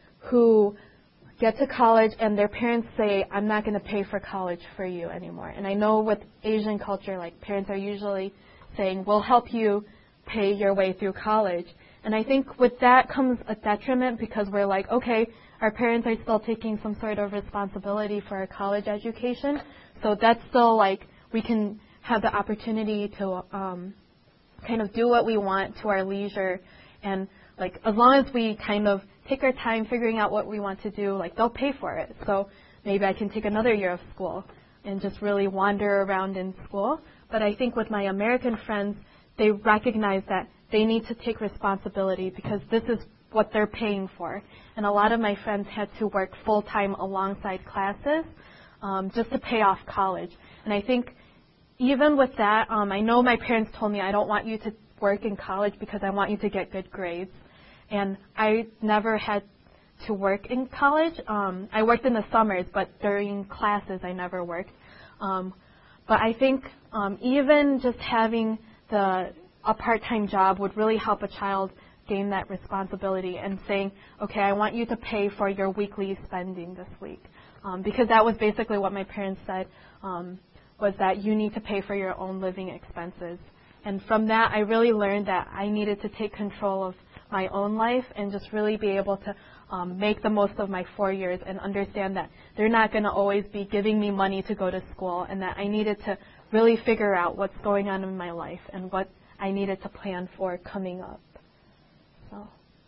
who get to college and their parents say, I'm not going to pay for college for you anymore. And I know with Asian culture, like parents are usually saying, we'll help you pay your way through college. And I think with that comes a detriment because we're like, okay, our parents are still taking some sort of responsibility for our college education. So that's still like, we can have the opportunity to um, kind of do what we want to our leisure. And like, as long as we kind of take our time figuring out what we want to do, like they'll pay for it. So maybe I can take another year of school and just really wander around in school. But I think with my American friends, they recognize that they need to take responsibility because this is what they're paying for. And a lot of my friends had to work full-time alongside classes um, just to pay off college. And I think even with that, um, I know my parents told me, I don't want you to work in college because I want you to get good grades. And I never had to work in college. Um, I worked in the summers, but during classes I never worked. Um, but I think um, even just having the a part-time job would really help a child gain that responsibility and saying, okay, I want you to pay for your weekly spending this week. Um, because that was basically what my parents said, um, was that you need to pay for your own living expenses. And from that, I really learned that I needed to take control of my own life and just really be able to um, make the most of my four years and understand that they're not going to always be giving me money to go to school, and that I needed to really figure out what's going on in my life and what I needed to plan for coming up. So.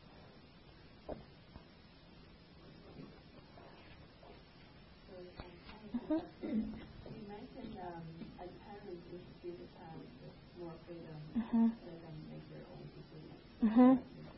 Mm-hmm. You mentioned um, as parents, we should give the child more freedom, Mm-hmm. let them make their own decisions. Mm-hmm.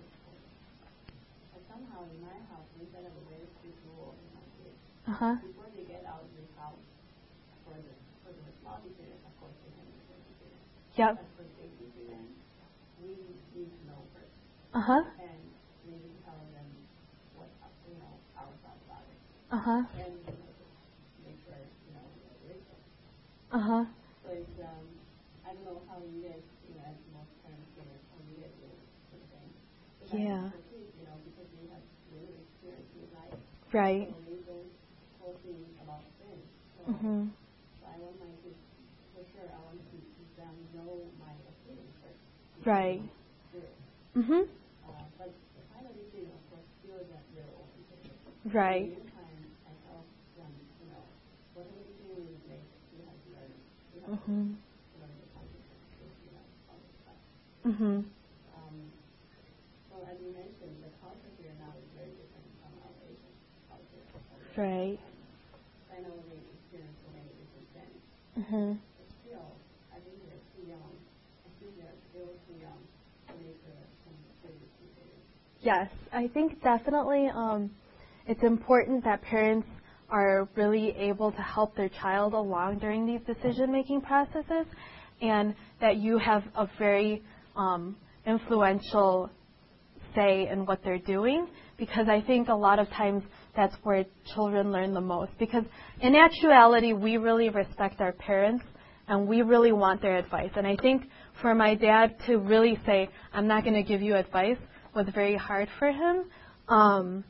But somehow in my house, we set up a very strict rule in my kids. Uh-huh. Before they get out of this house, for the for the small decisions, of course, they can make their decisions. Yep. But for big decisions, we need to know first. Uh-huh. And maybe tell them what you know our thoughts about it. Uh-huh. And you know, make sure you know there is it. Uh-huh. So it's um I don't know how you guys you know as most parents get it, how you guys do the thing. But Yeah. for kids, you know, because they have little experience in life. Right. So they don't whole thing about things. So, Mm-hmm. so I want my kids for sure I want to teach them know my opinion first. Right. Do it. Mm-hmm. Uh, but the final decision of course still that their own decision. Right. In the meantime, I help them, you know, whatever decision we make, we have to learn. We have Mm-hmm. to learn the consequences, you know, all this stuff. Mm-hmm. Um, so as you mentioned, the culture here now is very different from our Asian culture. Right. I know we experience so many different things. Mm-hmm. But still, I think they're too young. I think they're still too young to make the, some serious decisions. Yes, I think definitely um, it's important that parents are really able to help their child along during these decision-making processes, and that you have a very um, influential say in what they're doing, because I think a lot of times that's where children learn the most. Because in actuality, we really respect our parents, and we really want their advice. And I think for my dad to really say, I'm not going to give you advice, was very hard for him. Um,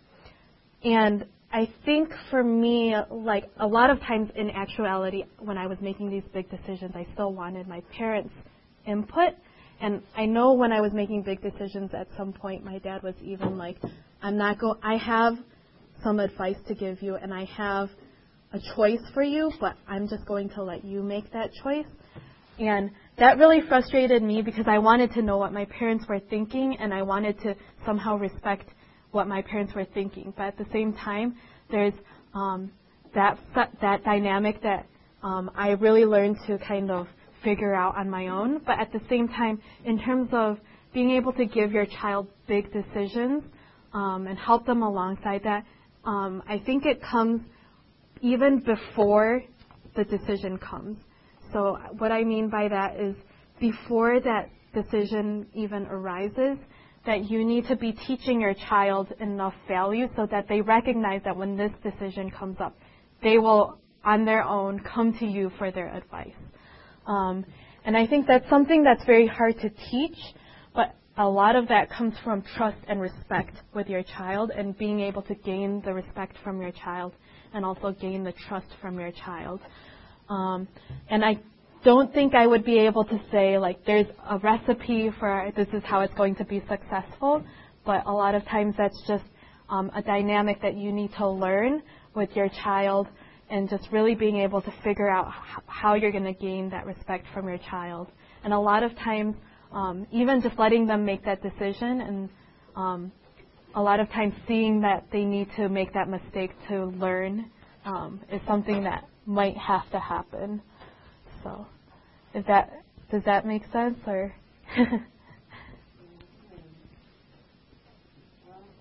and I think for me, like a lot of times in actuality, when I was making these big decisions, I still wanted my parents' input. And I know when I was making big decisions, at some point, my dad was even like, I'm not go. I have some advice to give you, and I have a choice for you, but I'm just going to let you make that choice. And that really frustrated me because I wanted to know what my parents were thinking, and I wanted to somehow respect what my parents were thinking. But at the same time, there's um, that that dynamic that um, I really learned to kind of figure out on my own. But at the same time, in terms of being able to give your child big decisions um, and help them alongside that, um, I think it comes even before the decision comes. So what I mean by that is before that decision even arises, that you need to be teaching your child enough value so that they recognize that when this decision comes up, they will, on their own, come to you for their advice. Um, and I think that's something that's very hard to teach, but a lot of that comes from trust and respect with your child, and being able to gain the respect from your child and also gain the trust from your child. Um, and I don't think I would be able to say, like, there's a recipe for this is how it's going to be successful, but a lot of times that's just um, a dynamic that you need to learn with your child, and just really being able to figure out h- how you're going to gain that respect from your child. And a lot of times, um, even just letting them make that decision, and um, a lot of times seeing that they need to make that mistake to learn um, is something that might have to happen. So, is that does that make sense, or? Well,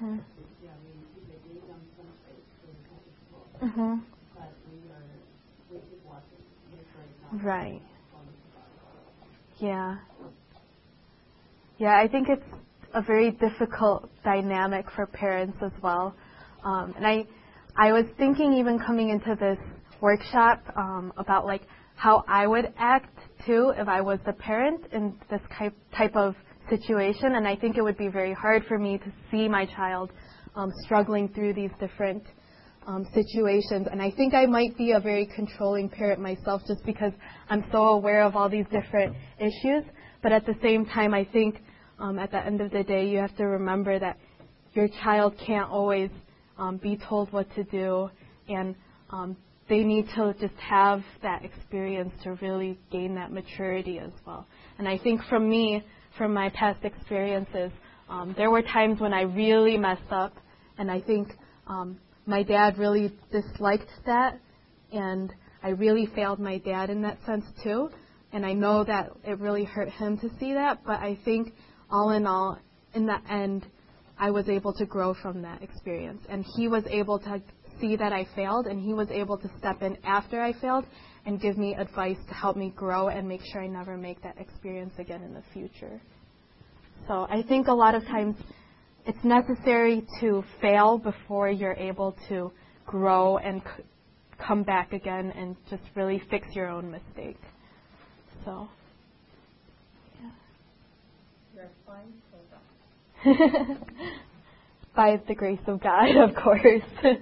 Mhm. Yeah, we, we gave them some space to explore. Mhm. But we are, we keep watching. Make sure it's not Right. Yeah. Yeah, I think it's a very difficult dynamic for parents as well. Um, and I, I was thinking even coming into this workshop um, about like how I would act too if I was the parent in this type type of situation. And I think it would be very hard for me to see my child um, struggling through these different um, situations. And I think I might be a very controlling parent myself just because I'm so aware of all these different issues. But at the same time, I think um, at the end of the day, you have to remember that your child can't always um, be told what to do, and um, they need to just have that experience to really gain that maturity as well. And I think from me, from my past experiences, um, there were times when I really messed up, and I think um, my dad really disliked that, and I really failed my dad in that sense too. And I know that it really hurt him to see that, but I think all in all, in the end, I was able to grow from that experience. And he was able to see that I failed, and he was able to step in after I failed and give me advice to help me grow and make sure I never make that experience again in the future. So I think a lot of times it's necessary to fail before you're able to grow and c- come back again and just really fix your own mistake. So, yeah. You're fine so that. By the grace of God, of course. Yes.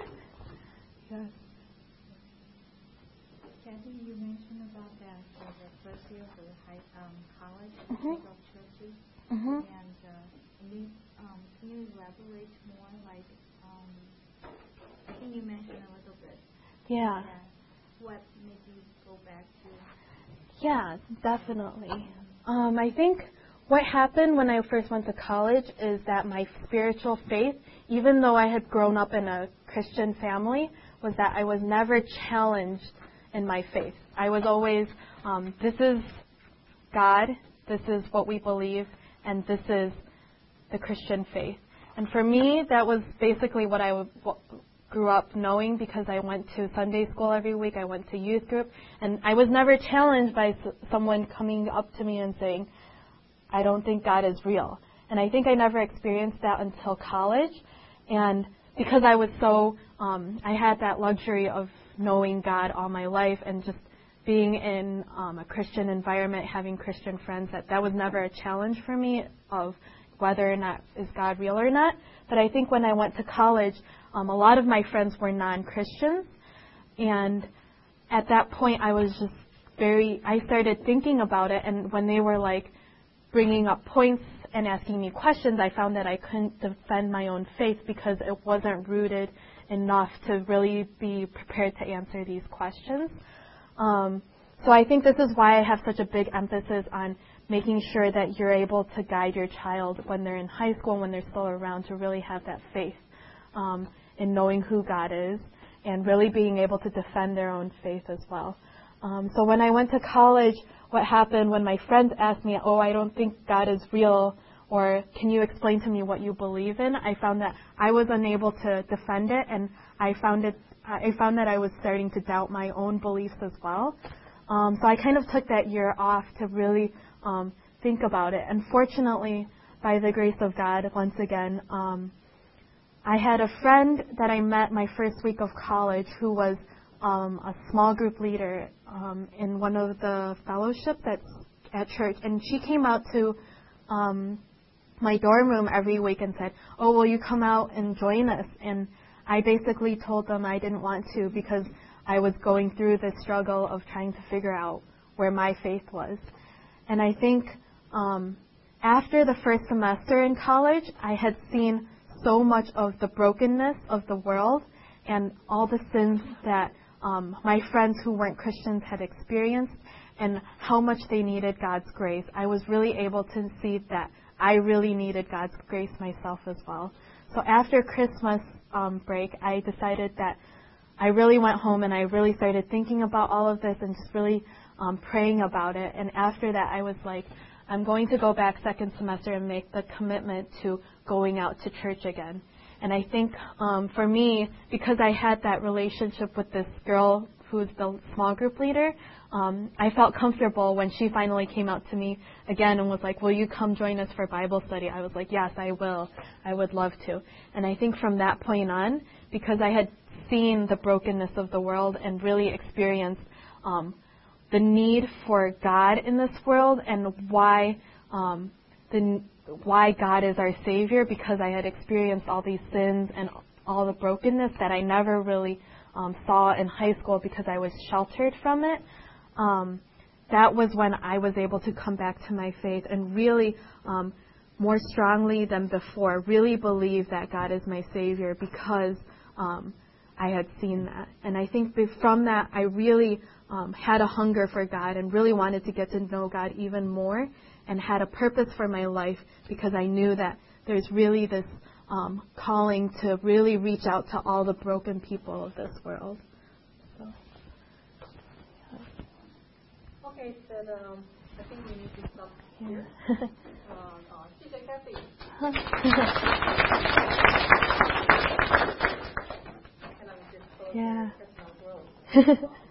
Kathy, you mentioned about that for the first year for the high um, college Mhm. of churches, Mhm. and uh, I mean, um, can you elaborate more? Like, um, I think you mentioned a little bit. Yeah. That what made you go back to? Yeah, definitely. Um, I think what happened when I first went to college is that my spiritual faith, even though I had grown up in a Christian family, was that I was never challenged in my faith. I was always, um, this is God, this is what we believe, and this is the Christian faith. And for me, that was basically what I w- grew up knowing because I went to Sunday school every week, I went to youth group, and I was never challenged by s- someone coming up to me and saying, I don't think God is real. And I think I never experienced that until college. And because I was so, um, I had that luxury of knowing God all my life and just being in um, a Christian environment, having Christian friends, that that was never a challenge for me of whether or not is God real or not. But I think when I went to college, um, a lot of my friends were non-Christians. And at that point, I was just very, I started thinking about it. And when they were like, bringing up points and asking me questions, I found that I couldn't defend my own faith because it wasn't rooted enough to really be prepared to answer these questions. Um, so I think this is why I have such a big emphasis on making sure that you're able to guide your child when they're in high school and when they're still around to really have that faith um, in knowing who God is and really being able to defend their own faith as well. Um, so when I went to college, what happened when my friends asked me, oh, I don't think God is real, or can you explain to me what you believe in? I found that I was unable to defend it, and I found it. I found that I was starting to doubt my own beliefs as well. Um, so I kind of took that year off to really um, think about it. And fortunately, by the grace of God, once again, um, I had a friend that I met my first week of college who was Um, a small group leader um, in one of the fellowships at, at church. And she came out to um, my dorm room every week and said, oh, will you come out and join us? And I basically told them I didn't want to because I was going through the struggle of trying to figure out where my faith was. And I think um, after the first semester in college, I had seen so much of the brokenness of the world and all the sins that Um, my friends who weren't Christians had experienced and how much they needed God's grace. I was really able to see that I really needed God's grace myself as well. So after Christmas um, break, I decided that I really went home and I really started thinking about all of this and just really um, praying about it. And after that, I was like, I'm going to go back second semester and make the commitment to going out to church again. And I think um, for me, because I had that relationship with this girl who's the small group leader, um, I felt comfortable when she finally came out to me again and was like, will you come join us for Bible study? I was like, yes, I will. I would love to. And I think from that point on, because I had seen the brokenness of the world and really experienced um, the need for God in this world and why um, the why God is our Savior, because I had experienced all these sins and all the brokenness that I never really um, saw in high school because I was sheltered from it. Um, that was when I was able to come back to my faith and really um, more strongly than before really believe that God is my Savior, because um, I had seen that. And I think from that I really um, had a hunger for God and really wanted to get to know God even more, and had a purpose for my life, because I knew that there's really this um, calling to really reach out to all the broken people of this world. So. Okay, then um, I think we need to stop here. uh, uh, 谢谢 Kathy. And I'm just so Yeah. personal growth.